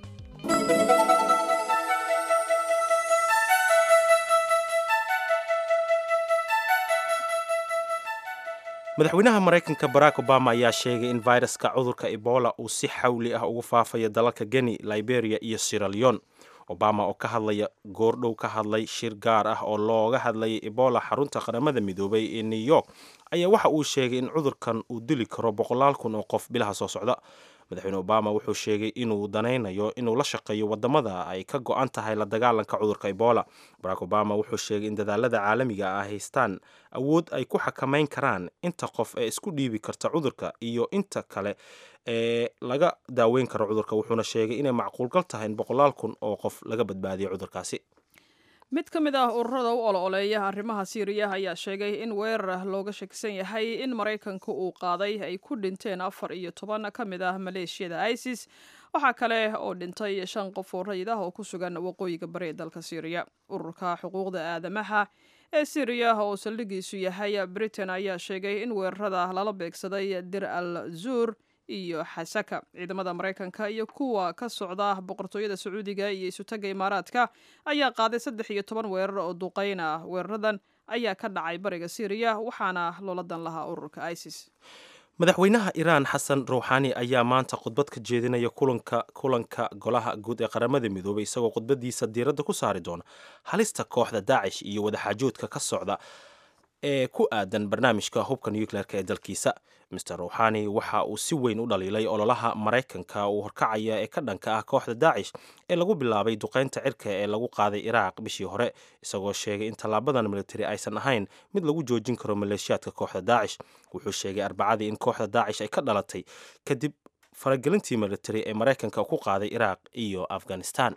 madaxweynaha maraykanka barack obama ayaa sheegay in fayraska cudurka ebola uu si xawli ah ugu faafayo dalalka geni liberia iyo sierra leone obama oo ka hadlaya goordhow ka hadlay shir gaar ah oo looga hadlayay ebola xarunta qaramada midoobay ee new york ayaa waxa uu sheegay in cudurkan uu dili karo boqolaal kun oo qof bilaha soo socda. madaxweyne obama wuxuu sheegay inuu danaynayo inuu la shaqeeyo wadamada ay ka go-an tahay la dagaalanka cudurka ebola. barack obama wuxuu sheegay in dadaalada caalamiga ah haystaan awood ay ku xakamayn karaan inta qof ee isku dhiibi karta cudurka iyo inta kale ee laga daaweyn karo cudurka wuxuuna sheegay inay macquulgal tahay in boqolaal kun oo qof laga badbaadiyo cudurkaasi. mid ka mid ah ururada u ololeeya arrimaha siiriya ayaa sheegay in weerar looga shakisan yahay in maraykanka uu qaaday ay ku dhinteen afar iyo toban ka mid ah maleeshiyada isis. waxaa kale oo dhintay shan qof oo rayid ah oo ku sugan waqooyiga bari ee dalka siiriya. ururka xuquuqda aadamaha ee siiriya oo saldhigiisu yahay britain ayaa sheegay in weerarada lala beegsaday dir al zuur iyo xasaka. ciidamada maraykanka iyo kuwa ka socda boqortooyada sacuudiga iyo isutaga imaaraadka ayaa qaaday saddex iyo toban weerar oo duqeyn ah. weeraradan ayaa ka dhacay bariga siiriya waxaana loola dan lahaa ururka isis. madaxweynaha iiraan xasan ruuxaani ayaa maanta khudbad ka jeedinaya kulanka kulanka golaha guud ee qaramada midoobay isagoo khudbadiisa diiradda ku saari doona halista kooxda daacish iyo wadaxaajoodka ka socda ee ku aadan barnaamijka hubka nucleerka ee dalkiisa. mister ruuxaani waxa uu si weyn u dhaliilay ololaha maraykanka uu horkacaya ee ka dhanka ah kooxda daacish ee lagu bilaabay duqeynta cirka ee lagu qaaday iraaq bishii hore isagoo sheegay in tallaabadan militari aysan ahayn mid lagu joojin karo maleeshiyaadka kooxda daacish. wuxuu sheegay arbacadii in kooxda daacish ay ka dhalatay kadib faragelintii militari ee maraykanka ku qaaday iraaq iyo afghanistan.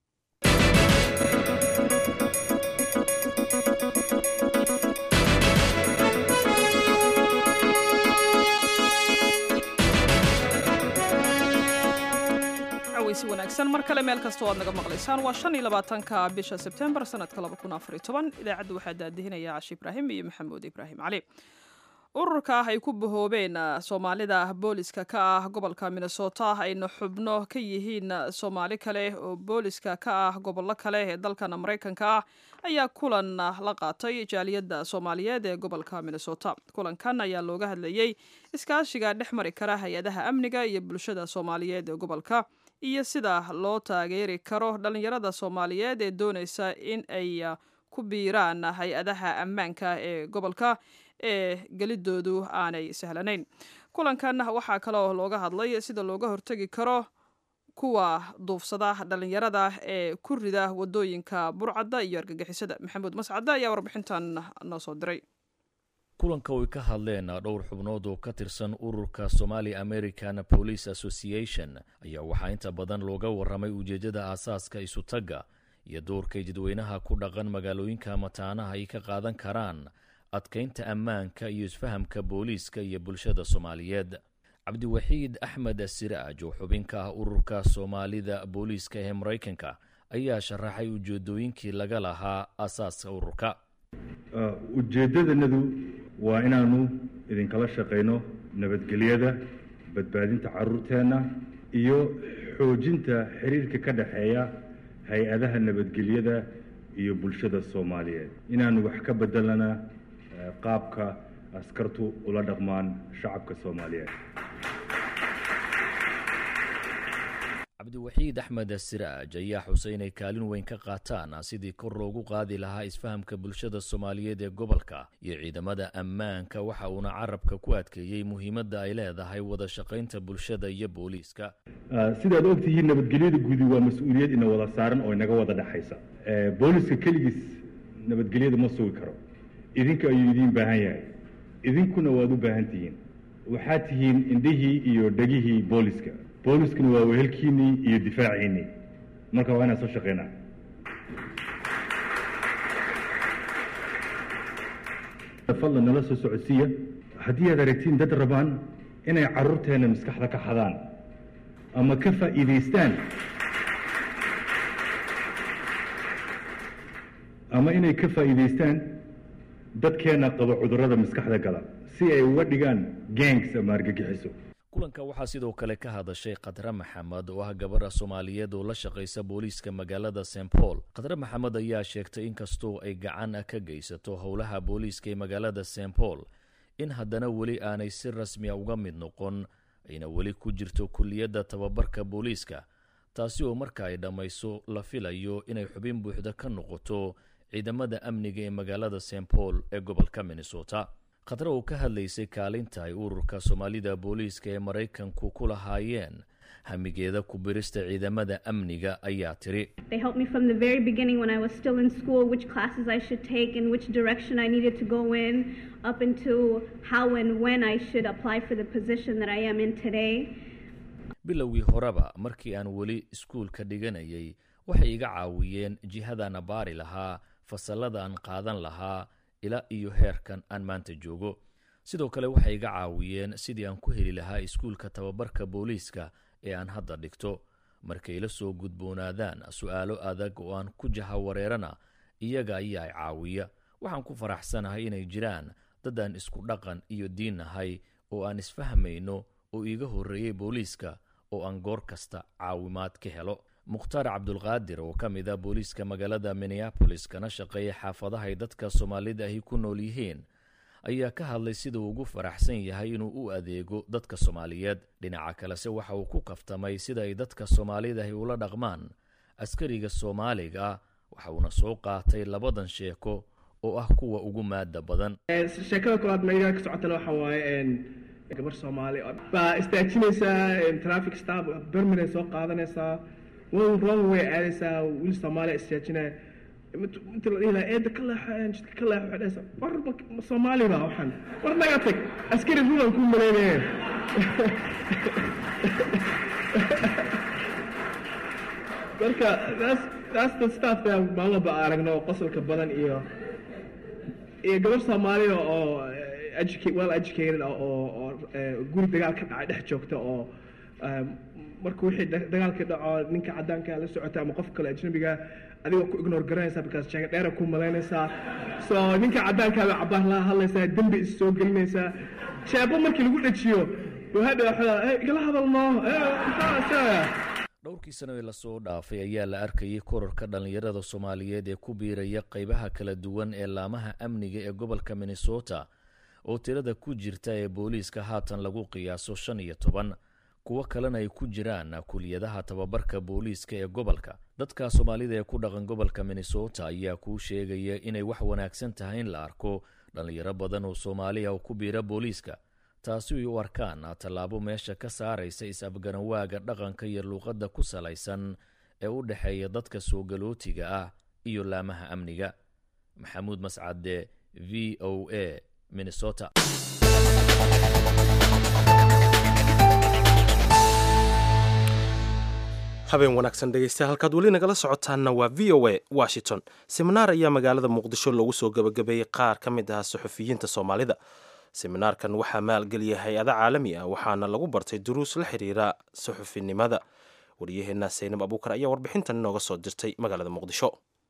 si wanaagsan mar kale meel kasta oo aad naga maqlaysaan waa shan iyo labaatanka bisha sebtembar sanadka laba kun afar iyo toban idaacadda waxaa daadihinaya cashi ibraahim iyo maxamuud ibraahim cali. ururka ah ay ku bahoobeen soomaalida booliska ka ah gobolka minnesota ayna xubno ka yihiin soomaali kale oo booliska ka ah gobollo kale ee dalkan maraykanka ah ayaa kulan la qaatay jaaliyadda soomaaliyeed ee gobolka minnesota. kulankan ayaa looga hadlayey iskaashiga dhex mari kara hay-adaha amniga iyo bulshada soomaaliyeed ee gobolka iyo sida loo taageeri karo dhalinyarada soomaaliyeed ee doonaysa in ay ku biiraan hay-adaha ammaanka ee gobolka ee gelidoodu aanay sahlanayn. kulankan waxaa kaloo looga hadlay sida looga hortegi karo kuwa duufsada dhalinyarada ee ku rida wadooyinka burcadda iyo argagixisada. maxamuud mascadde ayaa warbixintan noo soo diray. kulanka way ka hadleen dhowr xubnood oo ka tirsan ururka Somali American Police Association ayaa waxaa inta badan looga warramay ujeedada aasaaska isu tagga iyo doorka jadweynaha ku dhaqan magaalooyinka mataanaha ay ka qaadan karaan adkeynta ammaanka iyo isfahamka booliiska iyo bulshada Soomaaliyeed. Cabdiwaxiid Axmed Siraaj oo xubin ka ah ururka Soomaalida booliiska ee Mareykanka ayaa sharaxay ujeedooyinkii laga lahaa aasaaska ururka. ujeedadanadu waa inaanu idinkala shaqeyno nabadgelyada, badbaadinta caruurteena iyo xoojinta xiriirka ka dhaxeeya hay-adaha nabadgelyada iyo bulshada soomaaliyeed inaanu wax ka bedelana qaabka askartu ula dhaqmaan shacabka soomaaliyeed. cabdiwaxiid axmed siraaj ayaa xusay inay kaalin weyn ka qaataan sidii kor loogu qaadi lahaa isfahamka bulshada soomaaliyeed ee gobolka iyo ciidamada ammaanka. waxa uuna carabka ku adkeeyey muhiimadda ay leedahay wada shaqaynta bulshada iyo booliiska. sidaad ogtihiin nabadgelyada guudi waa mas-uuliyad ina wada saaran oo inaga wada dhexaysa. booliiska keligiis nabadgelyada ma sugi karo, idinka ayuu idiin baahan yahay, idinkuna waad u baahan tihiin. waxaad tihiin indhihii iyo dhegihii booliiska. booliskuna waa wehelkiinnii iyo difaaciinnii, marka waa inaan soo shaqaynaa. fadlan nala soo socodsiiya haddii aad aragtiin dad rabaan inay carruurteenna maskaxda ka xadaan ama ka faa'iidaystaan ama inay ka faa'iidaystaan dadkeenna qaba cudurrada maskaxda gala si ay uga dhigaan gangs ama argagixiso. kulanka waxaa sidoo kale ka hadashay khadre maxamed oo ah gabadha soomaaliyeed oo la shaqaysa booliiska magaalada saint paul. khadre maxamed ayaa sheegtay in kastoo ay gacan ka geysato howlaha booliiska ee magaalada saint paul in haddana weli aanay si rasmi a uga mid noqon, ayna weli ku jirto kulliyadda tababarka booliiska, taasi oo marka ay dhammayso la filayo inay xubin buuxda ka noqoto ciidamada amniga ee magaalada saint paul ee gobolka minnesota. khadre oo ka hadlaysay kaalinta ay ururka soomaalida booliiska ee maraykanku ku lahaayeen hamigeeda ku birista ciidamada amniga ayaa tiri. They helped me from the very beginning when I was still in school, which classes I should take and which direction I needed to go in, up into how and when I should apply for the position that I am in today. bilowgii horeba markii aan weli iskuulka dhiganayay waxay iga caawiyeen jihadana baari lahaa, fasalada aan qaadan lahaa ilaa iyo heerkan aan maanta joogo. sidoo kale waxay iga caawiyeen sidii aan ku heli lahaa iskuulka tababarka booliiska ee aan hadda dhigto. markay la soo gudboonaadaan su'aalo adag oo aan ku jahawareerana iyaga ayaa caawiya. waxaan ku faraxsanahay inay jiraan dad aan isku dhaqan iyo diin nahay oo aan isfahmayno oo iiga horreeyey booliiska oo aan goor kasta caawimaad ka helo. mukhtaar cabdulqaadir oo ka mid ah booliiska magaalada minneapolis kana shaqeeya xaafadaha ay dadka soomaalida ahi ku nool yihiin ayaa ka hadlay sida uu ugu faraxsan yahay inuu u adeego dadka soomaaliyeed. dhinaca kalese waxa uu ku kaftamay sida ay dadka soomaalida ahi ula dhaqmaan askariga soomaaliga. waxa uuna soo qaatay labadan sheeko oo ah kuwa ugu maada badan. sheekada koowaad meesha ka socotana waxa waaye gabar Soomaali baa istaajinaysaa traffic stop permit soo qaadanaysaa wuu wrong way aadaysaa wiil Soomaali istaajinay inta la ilaa eed kala jidka kala xidhaysa war Soomaali baa waxan war naga tag askari ruulan ku maleeyay. marka that's that's the stuff that baa baa aragno qosolka badan iyo iyo gabar Soomaali oo educate well educated oo guri dagaal ka dhacay dhex joogta oo marka wixii dagaal ka dhaco ninka cadaanka la socota ama qof kale ajnabiga adiga ku ignore garanaysa because sheega dheer ku malaynaysa. so ninka cadaanka baa cabaar la hadlaysa dambi is soo gelinaysa sheebo markii lagu dhajiyo waxa waxa igala hadalno dhowrkii sano ee la soo dhaafay ayaa la arkayay kororka dhalinyarada Soomaaliyeed ee ku biiraya qaybaha kala duwan ee laamaha amniga ee gobolka Minnesota oo tirada ku jirta ee booliiska haatan lagu qiyaaso shan iyo toban. kuwa kalena ay ku jiraan kuliyadaha tababarka booliiska ee gobolka. dadka Soomaalida ee ku dhaqan gobolka Minnesota ayaa ku sheegaya inay wax wanaagsan tahay in la arko dhalinyaro badan oo Soomaaliya oo ku biira booliiska, taasi ay u arkaan tallaabo meesha ka saaraysa is-afgaranwaaga dhaqanka iyo luqadda ku salaysan ee u dhaxeeya dadka soo galootiga ah iyo laamaha amniga. maxamuud mascade, V O A, Minnesota. habeen wanaagsan dhegeystayaal, halkaad weli nagala socotaanna waa V O A Washington. seminaar ayaa magaalada muqdisho loogu soo gabagabeeyey qaar ka mid ah suxufiyiinta Soomaalida. seminaarkan waxaa maalgeliyay hay-ada caalami ah waxaana lagu bartay duruus la xiriira suxufinimada. wariyaheena Saynab Abuukar ayaa warbixintan inooga soo dirtay magaalada muqdisho.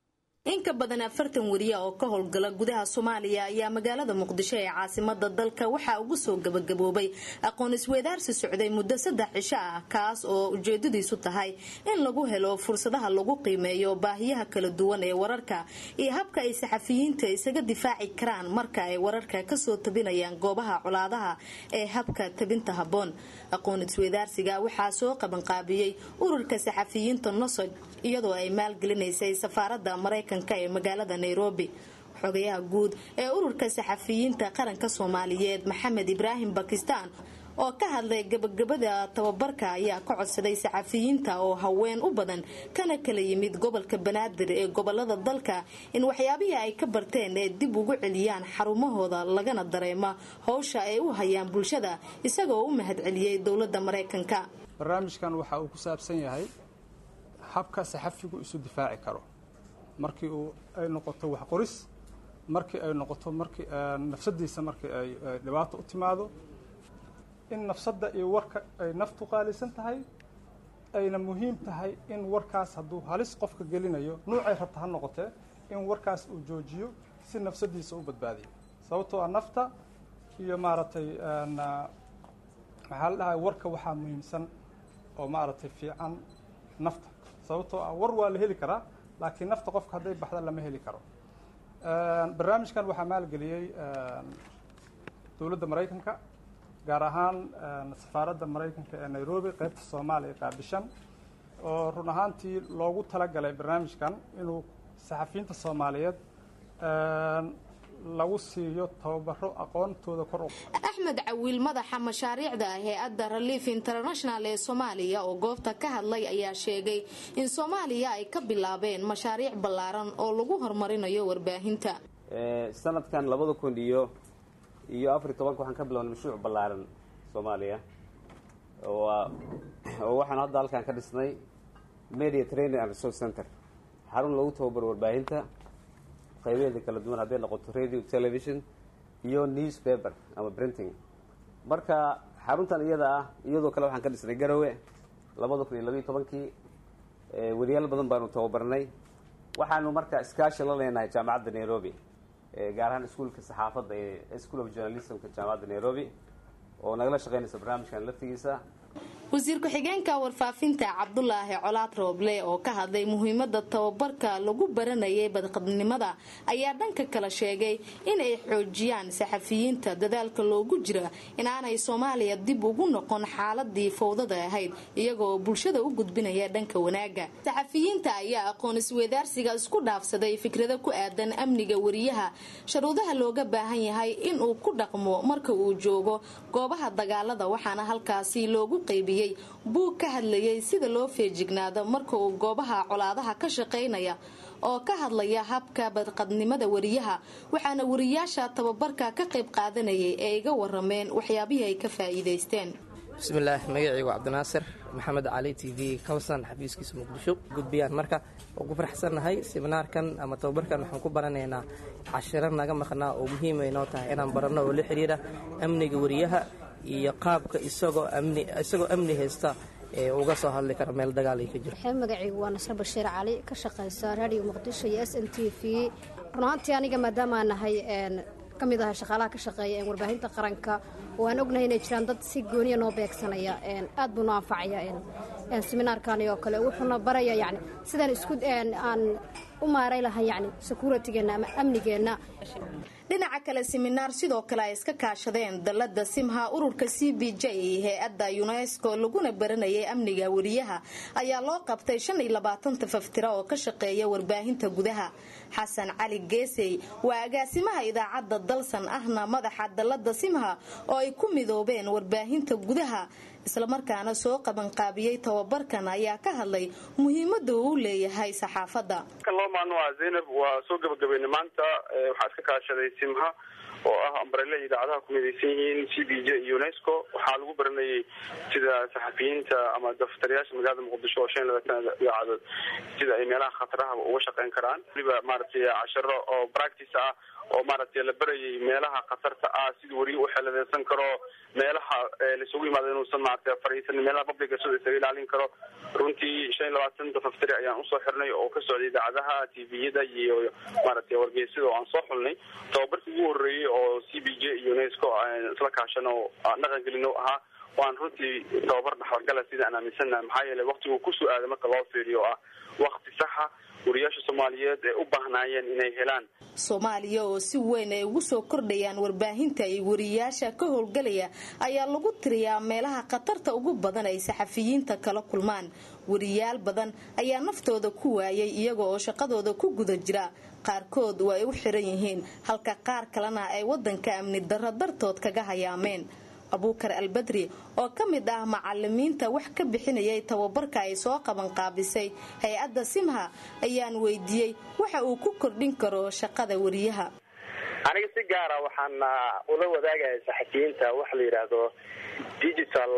in ka badan afartan wariye oo ka howlgala gudaha Soomaaliya ayaa magaalada Muqdisho ee caasimada dalka waxa ugu soo gabagaboobay aqoon isweydaarsi socday muddo saddex cisho ah kaas oo ujeedadiisu tahay in lagu helo fursadaha lagu qiimeeyo baahiyaha kala duwan ee wararka iyo habka ay saxafiyiinta isaga difaaci karaan marka ay wararka ka soo tabinayaan goobaha colaadaha ee habka tabinta haboon. aqoon isweydaarsiga waxa soo qaban qaabiyay ururka saxafiyiinta Nosog iyadoo ay maalgelinaysay safaaradda Mareykanka ee magaalada Nairobi. xogayaha guud ee ururka saxafiyiinta qaranka Soomaaliyeed Maxamed Ibrahim Bakistan oo ka hadlay gabagabada tababarka ayaa ka codsaday saxafiyiinta oo haween u badan kana kala yimid gobolka Banaadir ee gobolada dalka in waxyaabihii ay ka barteen ee dib ugu celiyaan xarumahooda lagana dareemo hawsha ay u hayaan bulshada isagoo u mahadceliyay dawladda Mareykanka. barnaamijkan waxa uu ku saabsan yahay habka saxafigu isu difaaci karo markii uu ay noqoto wax qoris markii ay noqoto markii nafsadiisa markii ay dhibaato u timaado in nafsada iyo warka ay naftu qaalisan tahay ayna muhiim tahay in warkaas hadduu halis qofka gelinayo nuucay rabta ha noqotee in warkaas uu joojiyo si nafsadiisa u badbaadiyo sababtoo ah nafta iyo maaragtay maxaa la dhahay warka waxaa muhiimsan oo maaragtay fiican nafta sababtoo ah war waa la heli karaa laakiin nafta qofka hadday baxda lama heli karo. barnaamijkan waxaa maalgeliyey dowladda Mareykanka gaar ahaan safaaradda Mareykanka ee Nairobi qaybta Soomaaliya qaabishan oo run ahaantii loogu talagalay barnaamijkan inuu saxafiyiinta Soomaaliyeed lagu siiyo tababaro aqoontooda kor u Axmed Cawiil madaxa mashaariicda hay'adda Relief International ee Soomaaliya oo goobta ka hadlay ayaa sheegay in Soomaaliya ay ka bilaabeen mashaariic ballaaran oo lagu horumarinayo warbaahinta. ee sanadkan labada kun iyo iyo afar iyo toban waxaan ka bilownay mashruuc ballaaran Soomaaliya oo oo waxaan hadda halkan ka dhisnay Media Training and Resource Center xarun lagu tababaro warbaahinta qaybaheeda kala duwan hadday noqoto radio, television iyo newspaper ama printing. marka xaruntan iyada ah iyadoo kale waxaan ka dhisnay Garowe labada kun iyo laba iyo tobankii ee wariyaal badan baanu tababarnay. waxaanu marka iskaashi la leenahay jaamacadda Nairobi ee gaar ahaan iskuulka saxaafadda ee School of Journalism ka jaamacadda Nairobi oo nagala shaqeynaysa barnaamijkan laftigiisa. wasiir ku-xigeenka warfaafinta Cabdullaahi Colaad Rooble oo ka hadlay muhiimadda tababarka lagu baranayay badqabnimada ayaa dhanka kala sheegay in ay xoojiyaan saxafiyiinta dadaalka loogu jira in aanay Soomaaliya dib ugu noqon xaaladii fowdada ahayd iyagoo bulshada u gudbinaya dhanka wanaaga. saxafiyiinta ayaa aqoon isweydaarsiga isku dhaafsaday fikrado ku aadan amniga wariyaha, shuruudaha looga baahan yahay in uu ku dhaqmo marka uu joogo goobaha dagaalada waxaana halkaasi loogu qaybiyay buug ka hadlayay sida loo feejignaado marka uu goobaha colaadaha ka shaqeynaya oo ka hadlaya habka badqabnimada wariyaha waxaana wariyaasha tababarka ka qayb qaadanayay ee iga warameen waxyaabihii ay ka faa'iideysteen. bismillaah magacaygu Cabdinaasir Maxamed Ali T V Kawsan xafiiskiisa Muqdisho gudbiyaan marka ugu faraxsanahay seminaarkan ama tababarkan waxaan ku baranaynaa casharro naga maqnaa oo muhiim ah inoo tahay inaan barano oo la xiriira amniga wariyaha iyo qaabka isagoo amni isagoo amni haysta ee uga soo hadli kara meel dagaal ay ka jiro. magacaygu waa Nasr Bashiir Cali ka shaqeysa Radio Muqdisho iyo S N T V. runtii aniga maadaama nahay een kamid ah shaqaalaha ka shaqeeya ee warbaahinta qaranka waan ognahay inay jiraan dad si gooniya noo beegsanaya een aad buu noo anfacaya een seminaarkan iyo kale wuxuuna baraya yani sidaan isku aan u maaray lahaa yani securitygeena ama amnigeena. dhinaca kale seminaar sidoo kale ay iska kaashadeen dalada Simha ururka C B J hay'adda UNESCO laguna baranayay amniga wariyaha ayaa loo qabtay shan iyo labaatan tafaftira oo ka shaqeeya warbaahinta gudaha. Xasan Cali Geesay waa agaasimaha idaacadda Dalsan ahna madaxa dalada Simha oo ay ku midoobeen warbaahinta gudaha isla markaana soo qaban qaabiyay tababarkan ayaa ka hadlay muhiimadda uu leeyahay saxaafadda. kaloomaan waa Zainab waa soo gabagabeynay maanta waxa iska kaashaday Simha oo ah umbrella idaacadaha ku midaysan yihiin C B J iyo UNESCO. waxaa lagu baranayay sida saxafiyiinta ama daftaryaasha magaalada muqdisho oo shan iyo labaatan idaacadood sida ay meelaha khataraha uga shaqeyn karaan, waliba maaragtay casharo oo practice ah oo maaragtay la barayay meelaha khatarta ah sida wariye u xeeladeysan karo, meelaha la isugu yimaado inuusan maaragtay fariisan, meelaha public soo isaga ilaalin karo. runtii shan iyo labaatan daftari ayaan usoo xirnay oo ka socday idaacadaha T V-yada iyo maaragtay wargeysyada oo aan soo xulnay. tababarkii ugu horreeyay oo C B J iyo UNESCO isla kaashano dhaqan gelino ahaa waan runtii tababar dhaxalgala sida aan aaminsanahay, maxaa yeelay waqtigu ku soo aaday marka loo fiiriyo ah waqti saxa wariyaasha Soomaaliyeed ee u baahnaayeen inay helaan. Soomaaliya oo si weyn ay ugu soo kordhayaan warbaahinta ay wariyaasha ka howlgalaya ayaa lagu tiriyaa meelaha khatarta ugu badan ay saxafiyiinta kala kulmaan. wariyaal badan ayaa naftooda ku waayay iyaga oo shaqadooda ku guda jira, qaarkood waa ay u xiran yihiin halka qaar kalena ay wadanka amni darro dartood kaga hayaameen. Abuukar Albadri oo ka mid ah macallimiinta wax ka bixinayay tababarka ay soo qaban qaabisay hay'adda Simha ayaan weydiiyay waxa uu ku kordhin karo shaqada wariyaha. aniga si gaar ah waxaan ula wadaagayaa saxafiyiinta wax la yiraahdo digital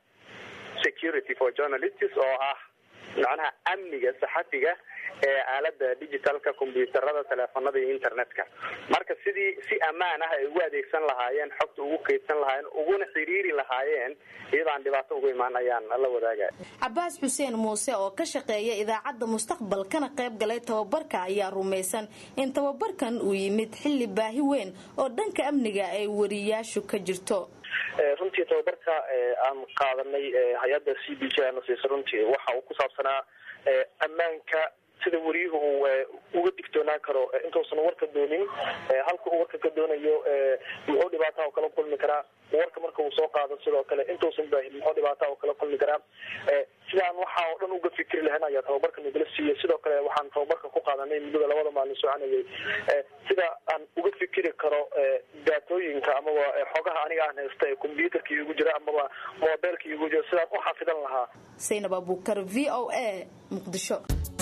security for journalists oo ah macnaha amniga saxafiga ee aalada digitalka, kombiyuutarada, teleefanada iyo internetka. marka sidii si ammaan ah ay ugu adeegsan lahaayeen, xogta ugu kaydsan lahaayeen, uguna xiriiri lahaayeen iyadoo aan dhibaato ugu imaanayaan la wadaaga. Cabbaas Xuseen Muuse oo ka shaqeeya idaacadda Mustaqbalkana qayb galay tababarka ayaa rumaysan in tababarkan uu yimid xilli baahi weyn oo dhanka amniga ay wariyaashu ka jirto. runtii tababarka aan qaadanay hay'adda C B J runtii waxa uu ku saabsanaa ammaanka sida wariyuhu uu uga digtoonaan karo intuusan warka doonin, halka uu warka ka doonayo wuxuu dhibaato kala kulmi karaa, warka marka uu soo qaado sidoo kale intuusan baahin wuxuu dhibaato kala kulmi karaa. sidaan waxa oo dhan uga fikri lahayn ayaa tababarka nagala siiyay. sidoo kale waxaan tababarka ku qaadanay muddo labada maalin soconayay sida aan uga fikri karo daatooyinka ama xogaha aniga aan haysto ee kombiyuutarka igu jira ama mobilka igu jira sidaan u xafidan lahaa. Saynab Abuukar, V O A, Muqdisho.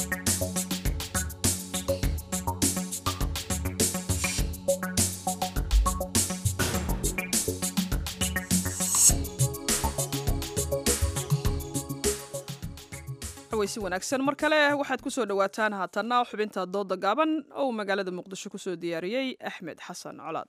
si wanaagsan mar kale waxaad ku soo dhawaataan haatanna xubinta dooda gaaban oo magaalada Muqdisho ku soo diyaariyay Axmed Xasan Colaad.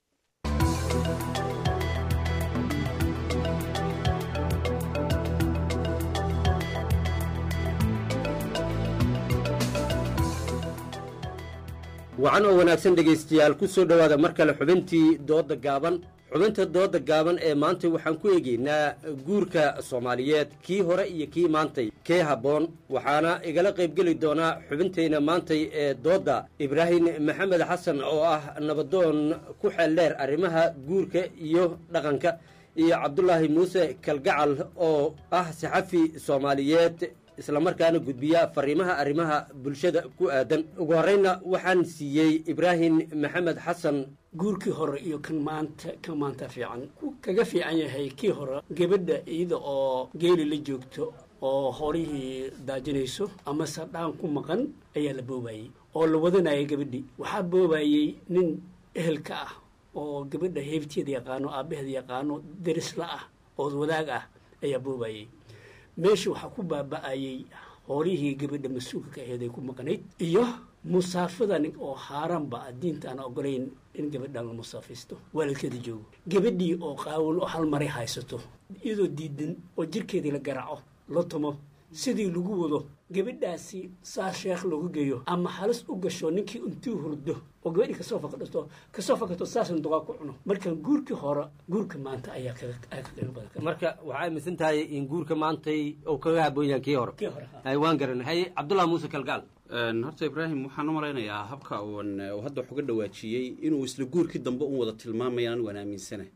wacan oo wanaagsan dhegaystayaal ku soo dhawaada mar kale xubintii dooda gaaban. xubinta dooda gaaban ee maanta waxaan ku eegaynaa guurka Soomaaliyeed, kii hore iyo kii maantay kee habboon. waxaana igala qaybgeli doonaa xubintayna maantay ee dooda Ibraahim Maxamed Xasan oo ah nabadoon ku xeel dheer arrimaha guurka iyo dhaqanka, iyo Cabdullaahi Muuse Kalgacal oo ah saxafi Soomaaliyeed isla markaana gudbiya fariimaha arrimaha bulshada ku aadan. ugu horeyna waxaan siiyey Ibraahim Maxamed Xasan. guurkii hore iyo kan maanta kan maanta fiican kaga fiican yahay kii hore. gabadha iyada oo geeli la joogto oo horihii daajinayso ama sadhaan ku maqan ayaa la boobayay oo la wadanayay gabadhii. waxaa boobayay nin ehelka ah oo gabadha heebteeda yaqaano, aabaheeda yaqaano, derisla ah oo wadaag ah ayaa boobayay. meesha waxaa ku baaba'ayay horihii gabadha mas-uulka ka aheed ay ku maqnayd iyo musaafadan oo haaraanba diinta aan ogolayn in gabadhan la musaafaysto waalidkeeda joogo. gabadhii oo qaawan oo hal maray haysato iyadoo diidan oo jirkeedii la garaaco la tumo sidii lagu wado gabadhaasi saa sheekh loogu geeyo ama halis u gasho ninkii intuu hurdo oo gabadhii kasoo fakadhato kasoo fakato saasan duqaa ku cuno. marka guurkii hore guurka maanta ayaa kaga qiimo badan. marka waxaa aaminsan tahay in guurka maantay uu kaga habboon yahay kii hore. kii hore hay waan garan. hay Cabdullaahi Muuse Kalgacal. horta Ibraahim waxaan u malaynayaa habka uu hadda wax uga dhawaajiyey inuu isla guurkii dambe u wada tilmaamayaan waan aaminsanahay.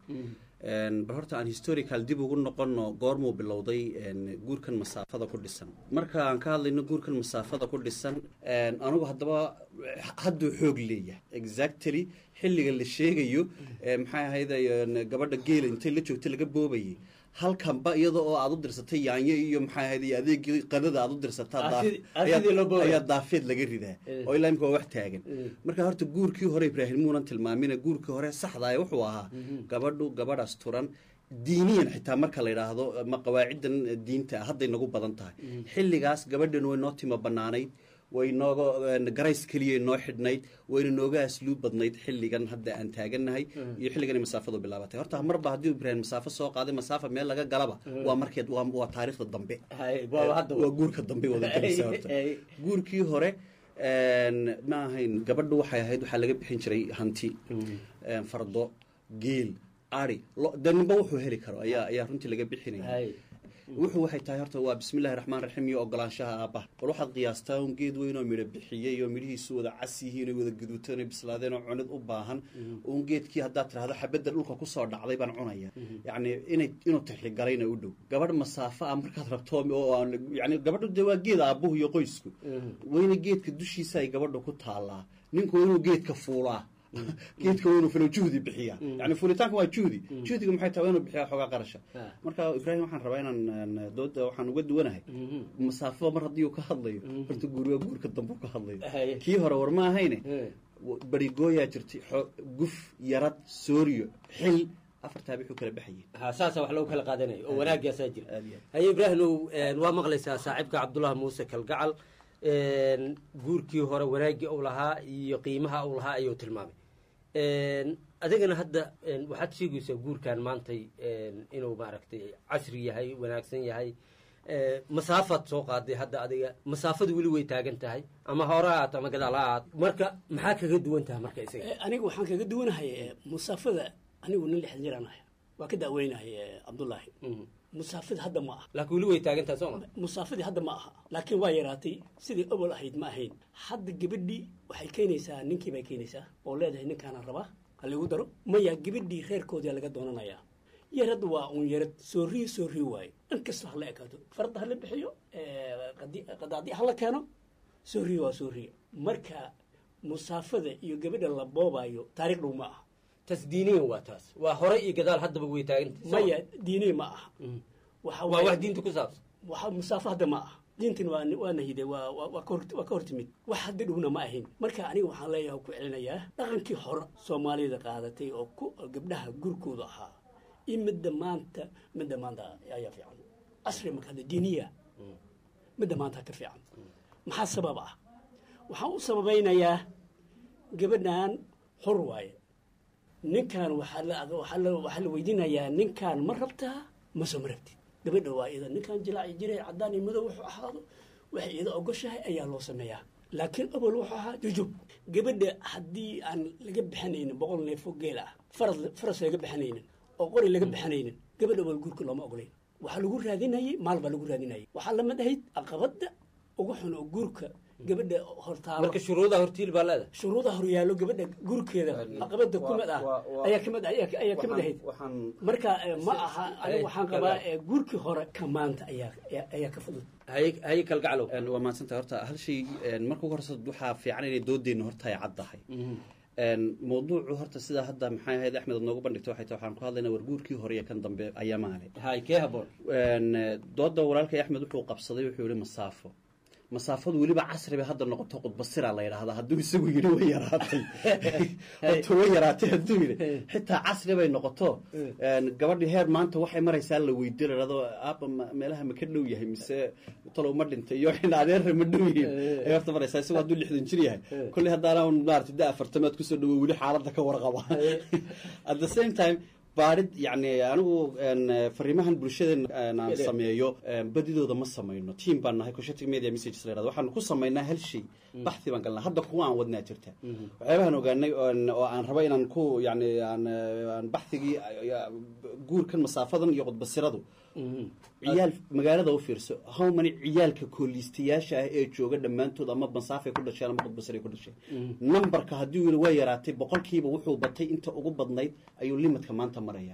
bal horta aan historical dib ugu noqono goormuu bilowday guurkan masaafada ku dhisan. marka aan ka hadlayno guurkan masaafada ku dhisan anigu haddaba hadduu xoog leeyahay exactly xilliga la sheegayo maxay ahayd gabadha geela intay la joogtay laga boobayay halkanba iyada oo aad u dirsatay yaanyo iyo maxaa ahayd iyo adeegii qadada aad u dirsataa Ah, daaf- sidii- ah, ayaa- sidii loo boobay. ayaa daafeed laga ridaa Eh. oo ilaa imika waa wax taagan marka horta guurkii hore ibraahim muunan tilmaamina guurkii hore saxdaay wuxuu ahaa gabadhu gabadh asturan diiniyan xitaa marka la yidhaahdo ma qawaaciddan diinta ah hadday nagu badan tahay xilligaas gabadhan way noo timo bannaanayd way nooga garays keliya noo xidhnayd wayna nooga asluub badnayd xilligan hadda aan taagannahay iyo xilligan ay masaafadu bilaabatay horta marba haddii ibraahim masaafo soo qaaday masaafa meel laga galaba waa markeed waa waa taariikhda dambe waa hadda. waa guurka dambe wada gelaysa horta guurkii hore een, ma ahayn gabadhu waxay ahayd waxaa laga bixin jiray hanti een, fardo geel ari lo- dee ninba wuxuu heli karo ayaa ayaa runtii laga bixinaya wuxuu waxay tahay horta waa bismillahi raxmaan raxiim iyo ogolaanshaha aabbaha bal waxaad qiyaastaa un geed weyn oo midho bixiyey oo midhihiisu wada cas yihiin oo wada gaduuteen oo bislaadeen oo cunid u baahan un geedkii haddaad tidhahdo xabadda dhulka kusoo dhacday baan cunaya yacni inay inuu tixligalayna u dhow gabadh masaafo ah markaad rabto oo aan yani gabadhu dee waa geed aabbuhu iyo qoysku wayna geedka dushiisa ay gabadhu ku taallaa ninku waa inuu geedka fuulaa geedka waa inuu filo juhdi bixiyaa yani fulitaanka waa juhdi juhdiga maxay tahay waa inuu bixiyaa xoogaa qarasha marka ibraahim waxaan rabaa inaan een, dooda waxaan uga duwanahay masaafada mar haddii uu ka hadlayo horta guur waa guurka dambe uu ka hadlayo kii hore war ma ahayne barigooyaa jirtay xo- guf yarad sooriyo xil afartaa bixuu kala baxayay ha saasa wax lagu kala qaadanayo oo wanaagaasaa jira haye ibraahimow een, waa maqlaysaa saaxiibka cabdullahi muuse kalgacal een, guurkii hore wanaaggii uu lahaa iyo qiimaha uu lahaa ayuu tilmaamay een, adigana hadda een, waxaad sheegaysaa guurkan maantay een, inuu maaragtay casri yahay wanaagsan yahay ee, masaafaad soo qaaday hadda adiga masaafadu weli way taagan tahay ama hore aad ama gadaal ha aad marka maxaa kaga duwan tahay marka isaga Eh, aniga waxaan kaga duwanahay eh, musaafada anigu nin lixdan jiraan ahay waa ka daaweynahay eh, cabdullaahi musaafada hadda ma aha laakiin weli way taagan tahay soo ma musaafadii hadda ma aha laakiin waa yaraatay sidii obol ahayd ma ahayn hadda gabadhii waxay keenaysaa ninkii bay keenaysaa oo leedahay ninkaana rabaa ha lagu daro maya gabadhii reerkoodia laga doonanayaa yarad waa un yarad sooriyo sooriyo waaye inkastoo hala ekaato farda hala bixiyo eh, qadi- qadaadi hala keeno sooriyo waa sooriyo marka musaafada iyo gabadha la boobayo taariikh dhow ma aha taas diiniyan waa taas waa hore iyo gadaal haddaba way taagan tahay maya diiniya ma aha waxa waa wax diinta ku saabsan waxa musaafo hadda ma aha diintan waa waa nahide waa waa waa ka hor waa ka hor timid wax hadda dhowna ma ahayn marka aniga waxaan leeyahay ku celinayaa dhaqankii hore soomaalida qaadatay oo ku gabdhaha gurkooda ahaa iyo midda maanta midda maanta ayaa fiican asri marka hadda diiniya midda maanta ka fiican maxaa sabab ah waxaan u sababaynayaa gabadhan xor waaye ninkan waxaa la waxaa la waxaa la weydiinayaa ninkan ma rabtaa mase ma rabtid gabadha waa iyada ninkan jilaaci jiray caddaan iyo madow wuxuu ahaado waxay iyada ogoshahay ayaa loo sameeyaa laakiin obol wuxuu ahaa jujub gabadha haddii aan laga bixinaynin boqol neefo geel ah faras faras laga bixinaynin oo qori laga bixinaynin gabadha obol guurka looma ogolayn waxaa lagu raadinayay maal baa lagu raadinayay waxaa lamid ahayd caqabada ugu xun oo guurka gabadha hortaalo marka shuruudaha hortiil baa leedahay shuruudaha horyaallo gabadha gurkeeda caqabada kumid ah ayaa kamid ayaa ayaa kamid ahayd marka eh, ma aha aniga waxaan qabaa eh, guurkii hore ka maanta ayaa ayaa- ayaa ka fudud haye haye kalgaclow Een, waa mahadsantay horta hal shay een, marka ugu horeysa waxaa fiican inay doodeenna horta ay caddahay een, mawduucu horta sidaa hadda maxay ahayd axmed ad noogu bandhigta waxay tahay waxaan ku hadlaynaa war guurkii hore iyo kan dambe ayaa maale hay kee haboon Een, dooda walaalkay axmed wuxuu qabsaday wuxuu yihi masaafo masaafadu weliba casri bay hadda noqoto qudbasira la yidhaahdaa hadduu isagu yidhi way yaraatay horta way yaraatay hadduu yidhi xitaa casri bay noqoto Een, gabadhii heer maanta waxay maraysaa la weydiin ladhahdo aaba ma- meelaha ma ka dhow yahay mise talow ma dhintay iyo xin adeerra ma dhow yihiin ay horta maraysaa isagu hadduu lixdan jir yahay kolley haddaana un maarata da afartamaad kusoo dhawo weli xaaladda ka warqaba at the same time baarid yani anigu een, fariimahan bulshadeen een, aan sameeyo een, badidooda ma samayno team baan nahay coshetic media messages la yidhahdo waxaan ku samaynaa hal shay baxthi baan galnaa hadda kuwa aan wadnaa jirta waxyaabahan ogaanay oon- oo aan rabo inaan ku yani aan eh, aan baxthigii eh, guurkan masaafadan iyo qudbasiradu ciyaal magaalada u fiirso how many ciyaalka kooliistayaasha ah ee jooga dhammaantood ama masaafay ku dhasheen ama qudbasiray ku dhasheen numberka haddii uu waa yaraatay boqolkiiba wuxuu batay inta ugu badnayd ayuu limadka maanta maraya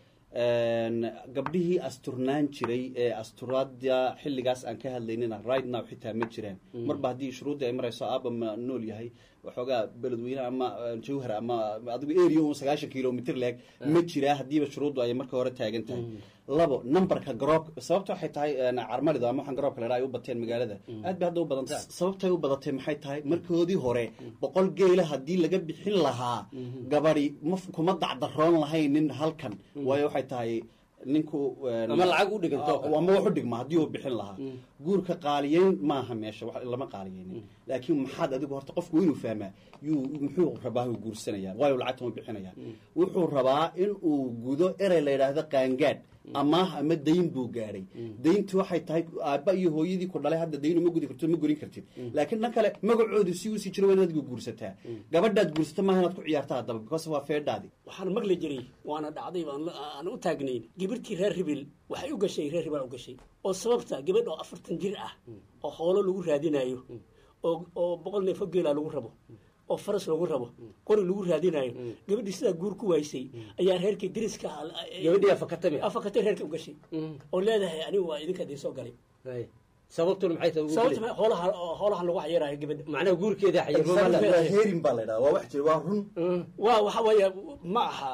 Een, gabdhihii asturnaan jiray ee asturaada xilligaas aan ka hadlaynina right now xitaa ma jiraan marba haddii shuruuddii ay marayso aaba ma nool yahay waxoogaa beledweyne ama eh, jawhar ama adigu area un sagaashan kilomitr leeg ma jiraa haddiiba shuruuddu ay marka hore taagan tahay labo numberka garoob sababta waxay tahay carmalidu ama waxaan garoobka leedahay ay u bateen magaalada aad bay hadda u badan tahay sababtay u badatay maxay tahay markoodii hore boqol geela haddii laga bixin lahaa gabadhi ma kuma dacdaroon lahaynin halkan waayo waxay tahay ninku ama lacag u dhiganto ama wax u dhigma haddii uu bixin lahaa guurka qaaliyeyn maaha meesha wax lama qaaliyeynin laakiin maxaad adigu horta qofku inuu fahmaa yuu muxuu rabaa uu guursanayaa waayo lacagta ma bixinayaa wuxuu rabaa in uu gudo erey la yidhaahdo qaangaadh amaah ama dayn buu gaadhay dayntu waxay tahay aabba iyo hooyadii ku dhalay hadda daynu ma gudi kartid ma gurin kartid laakiin dhan kale magacoodu si uu sii jiro waa inaad adigu guursataa gabadhaad guursata maaha inaad ku ciyaarta haddaba because waa feedhaadi waxaan maqli jiray waana dhacday baan aan u taagnayn gabadhii reer ribil waxay u gashay reer ribil u gashay oo sababta gabadh oo afartan jir ah oo xoolo lagu raadinayo oo oo boqol neef oo geela lagu rabo oo faras lagu rabo qori lagu raadinayo gabadhii sidaa guur ku waysay ayaa reerkii diriska gabadhii afakatay afakatay reerkii u gashay oo leedahay anigu waa idinka idin soo galay sababtuna maxay tahay sababta xoolaha xoolaha lagu xayirayo gabadha macnaha guurkeeda xayirmo ma la heerin baa la yiraahdaa waa wax jira waa run waa waxa weeye ma aha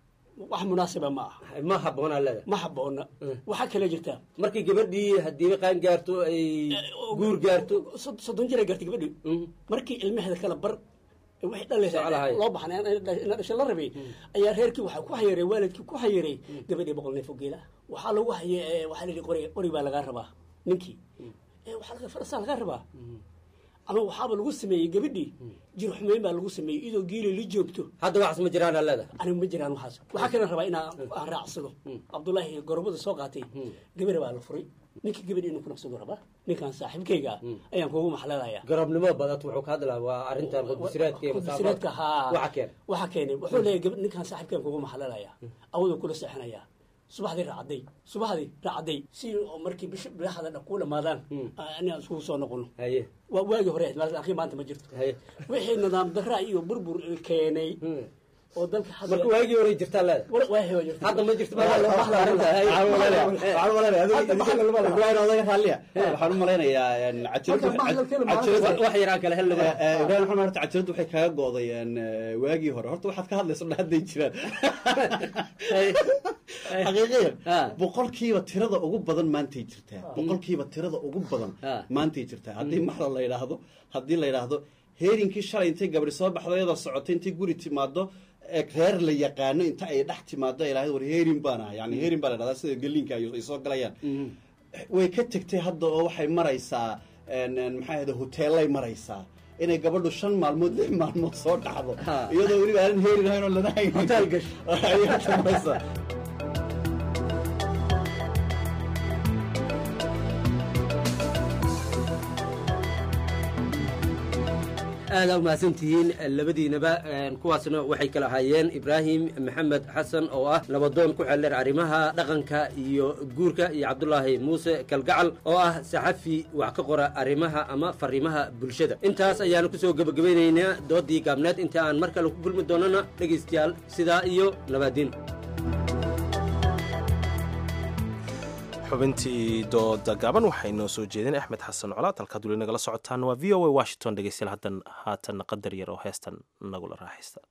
wax munaasiba ma aha ma habboona leedahay ma habboona waxa kale jirta markii gabadhii haddii qaan gaarto ay guur gaarto soddon jir ay gaartay gabadhii markii ilmaheeda kala bar wixii dhalaysa loo baxnay in dhashay la rabay ayaa reerkii waxa ku hayeeray waalidkii ku hayeeray gabadhii boqol neef oo geela waxaa lagu hayay waxaa la yidhi qori qori baa laga rabaa ninkii ee waxaa laga farasa laga rabaa ama waxaaba lagu sameeyey gabadhii jir xumeyn baa lagu sameeyey idoo geeli la joogto hadda waxaas ma jiraan leeda anigu ma jiraan waxaas waxaa kale rabaa inaan aan raacsado cabdullaahi gorobada soo qaatay gabar baa la furay ninkii gabadhi inuu ku naqsado rabaa ninkan saaxiibkayga ayaan kuugu maxladayaa garabnimo badat wuxuu ka hadlaa waa arrintan qudbisiraadka iyo qudbisiraadka haa waxa keen waxa keenay wuxuu leeyahay gabadh ninkan saaxiibkayga kuugu maxladayaa awadu kula seexanayaa subaxdii raacday subaxdii raacday si oo markii bish bilaxda ku dhamaadaan ani aan isku soo noqono haye waa waagi hore laakiin maanta ma jirto haye wixii nidaam darra iyo burbur keenay oo dalka hadda marka waagi hore jirtaa la waagi hore jirtaa hadda ma jirto ma la baxla arinta waxaan u malaynayaa cajirad wax yaraan kale hel ibrahim waxaan horta cajirad waxay kaga go'day waagii hore horta waxaad ka hadlayso hadday jiraan xaqiiqiyan boqolkiiba tirada ugu badan maantay jirtaa boqolkiiba tirada ugu badan maantay jirtaa haddii maxla la yidhaahdo haddii la yidhaahdo heerinkii shalay intay gabadhi soo baxdo iyadoo socotay intay guri timaado reer la yaqaano inta ay dhex timaado ilaahay war heerin baan ah yani heerin baa la dhahdaa sida geliinka ay soo galayaan way ka tegtay hadda oo waxay maraysaa maxay ahayda hoteellay maraysaa inay gabadhu shan maalmood lix maalmood soo dhacdo iyadoo weliba aanan heerin ahayn oo lana hayn hotel gash aada u mahadsantihiin labadiinaba kuwaasna waxay kala ahaayeen ibraahim maxamed xasan oo ah nabadoon ku xeeldheer arrimaha dhaqanka iyo guurka iyo cabdulaahi muuse kalgacal oo ah saxafi wax ka qora arrimaha ama fariimaha bulshada intaas ayaanu kusoo gebagabaynaynaa doodii gaabneed inta aan mar kale ku kulmi doonana dhegaystayaal sidaa iyo nabaadiin xubintii dooda gaaban waxay noo soo jeedeen axmed xasan colaad halkaad weli nagala socotaan waa v o a washington dhegeystayaal haddan haatanna qadar yar oo heestan nagula raaxaysta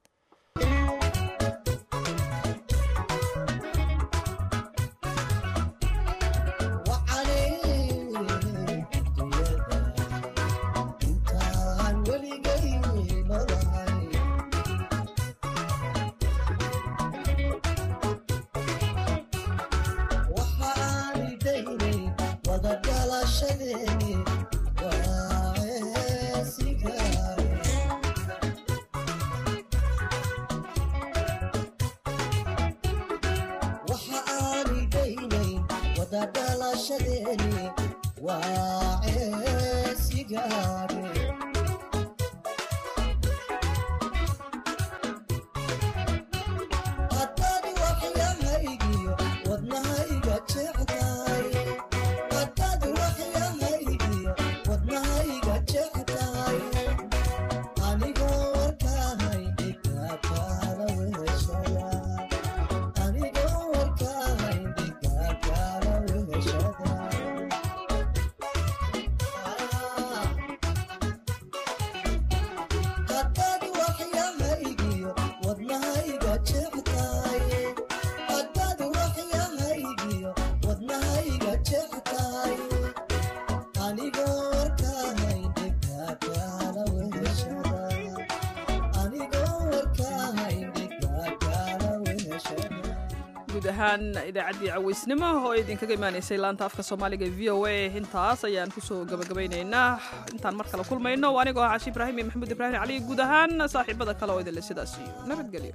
guud ahaan idaacaddii cawaysnimo oo idinkaga imaanaysay laanta afka soomaaliga e v o a intaas ayaan kusoo gabagabaynaynaa intaan mar kale kulmayno anigoo ah cashi ibraahim iyo maxamuud ibraahim cali guud ahaan saaxiibada kale oo idinle sidaas iyo nabadgelyo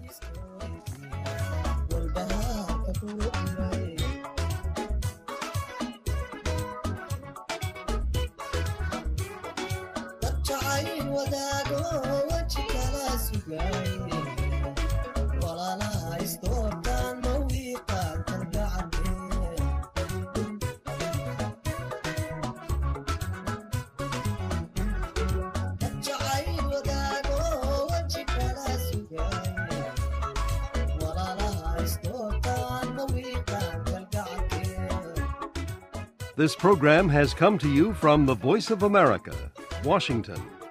This program has come to you from the Voice of America, Washington.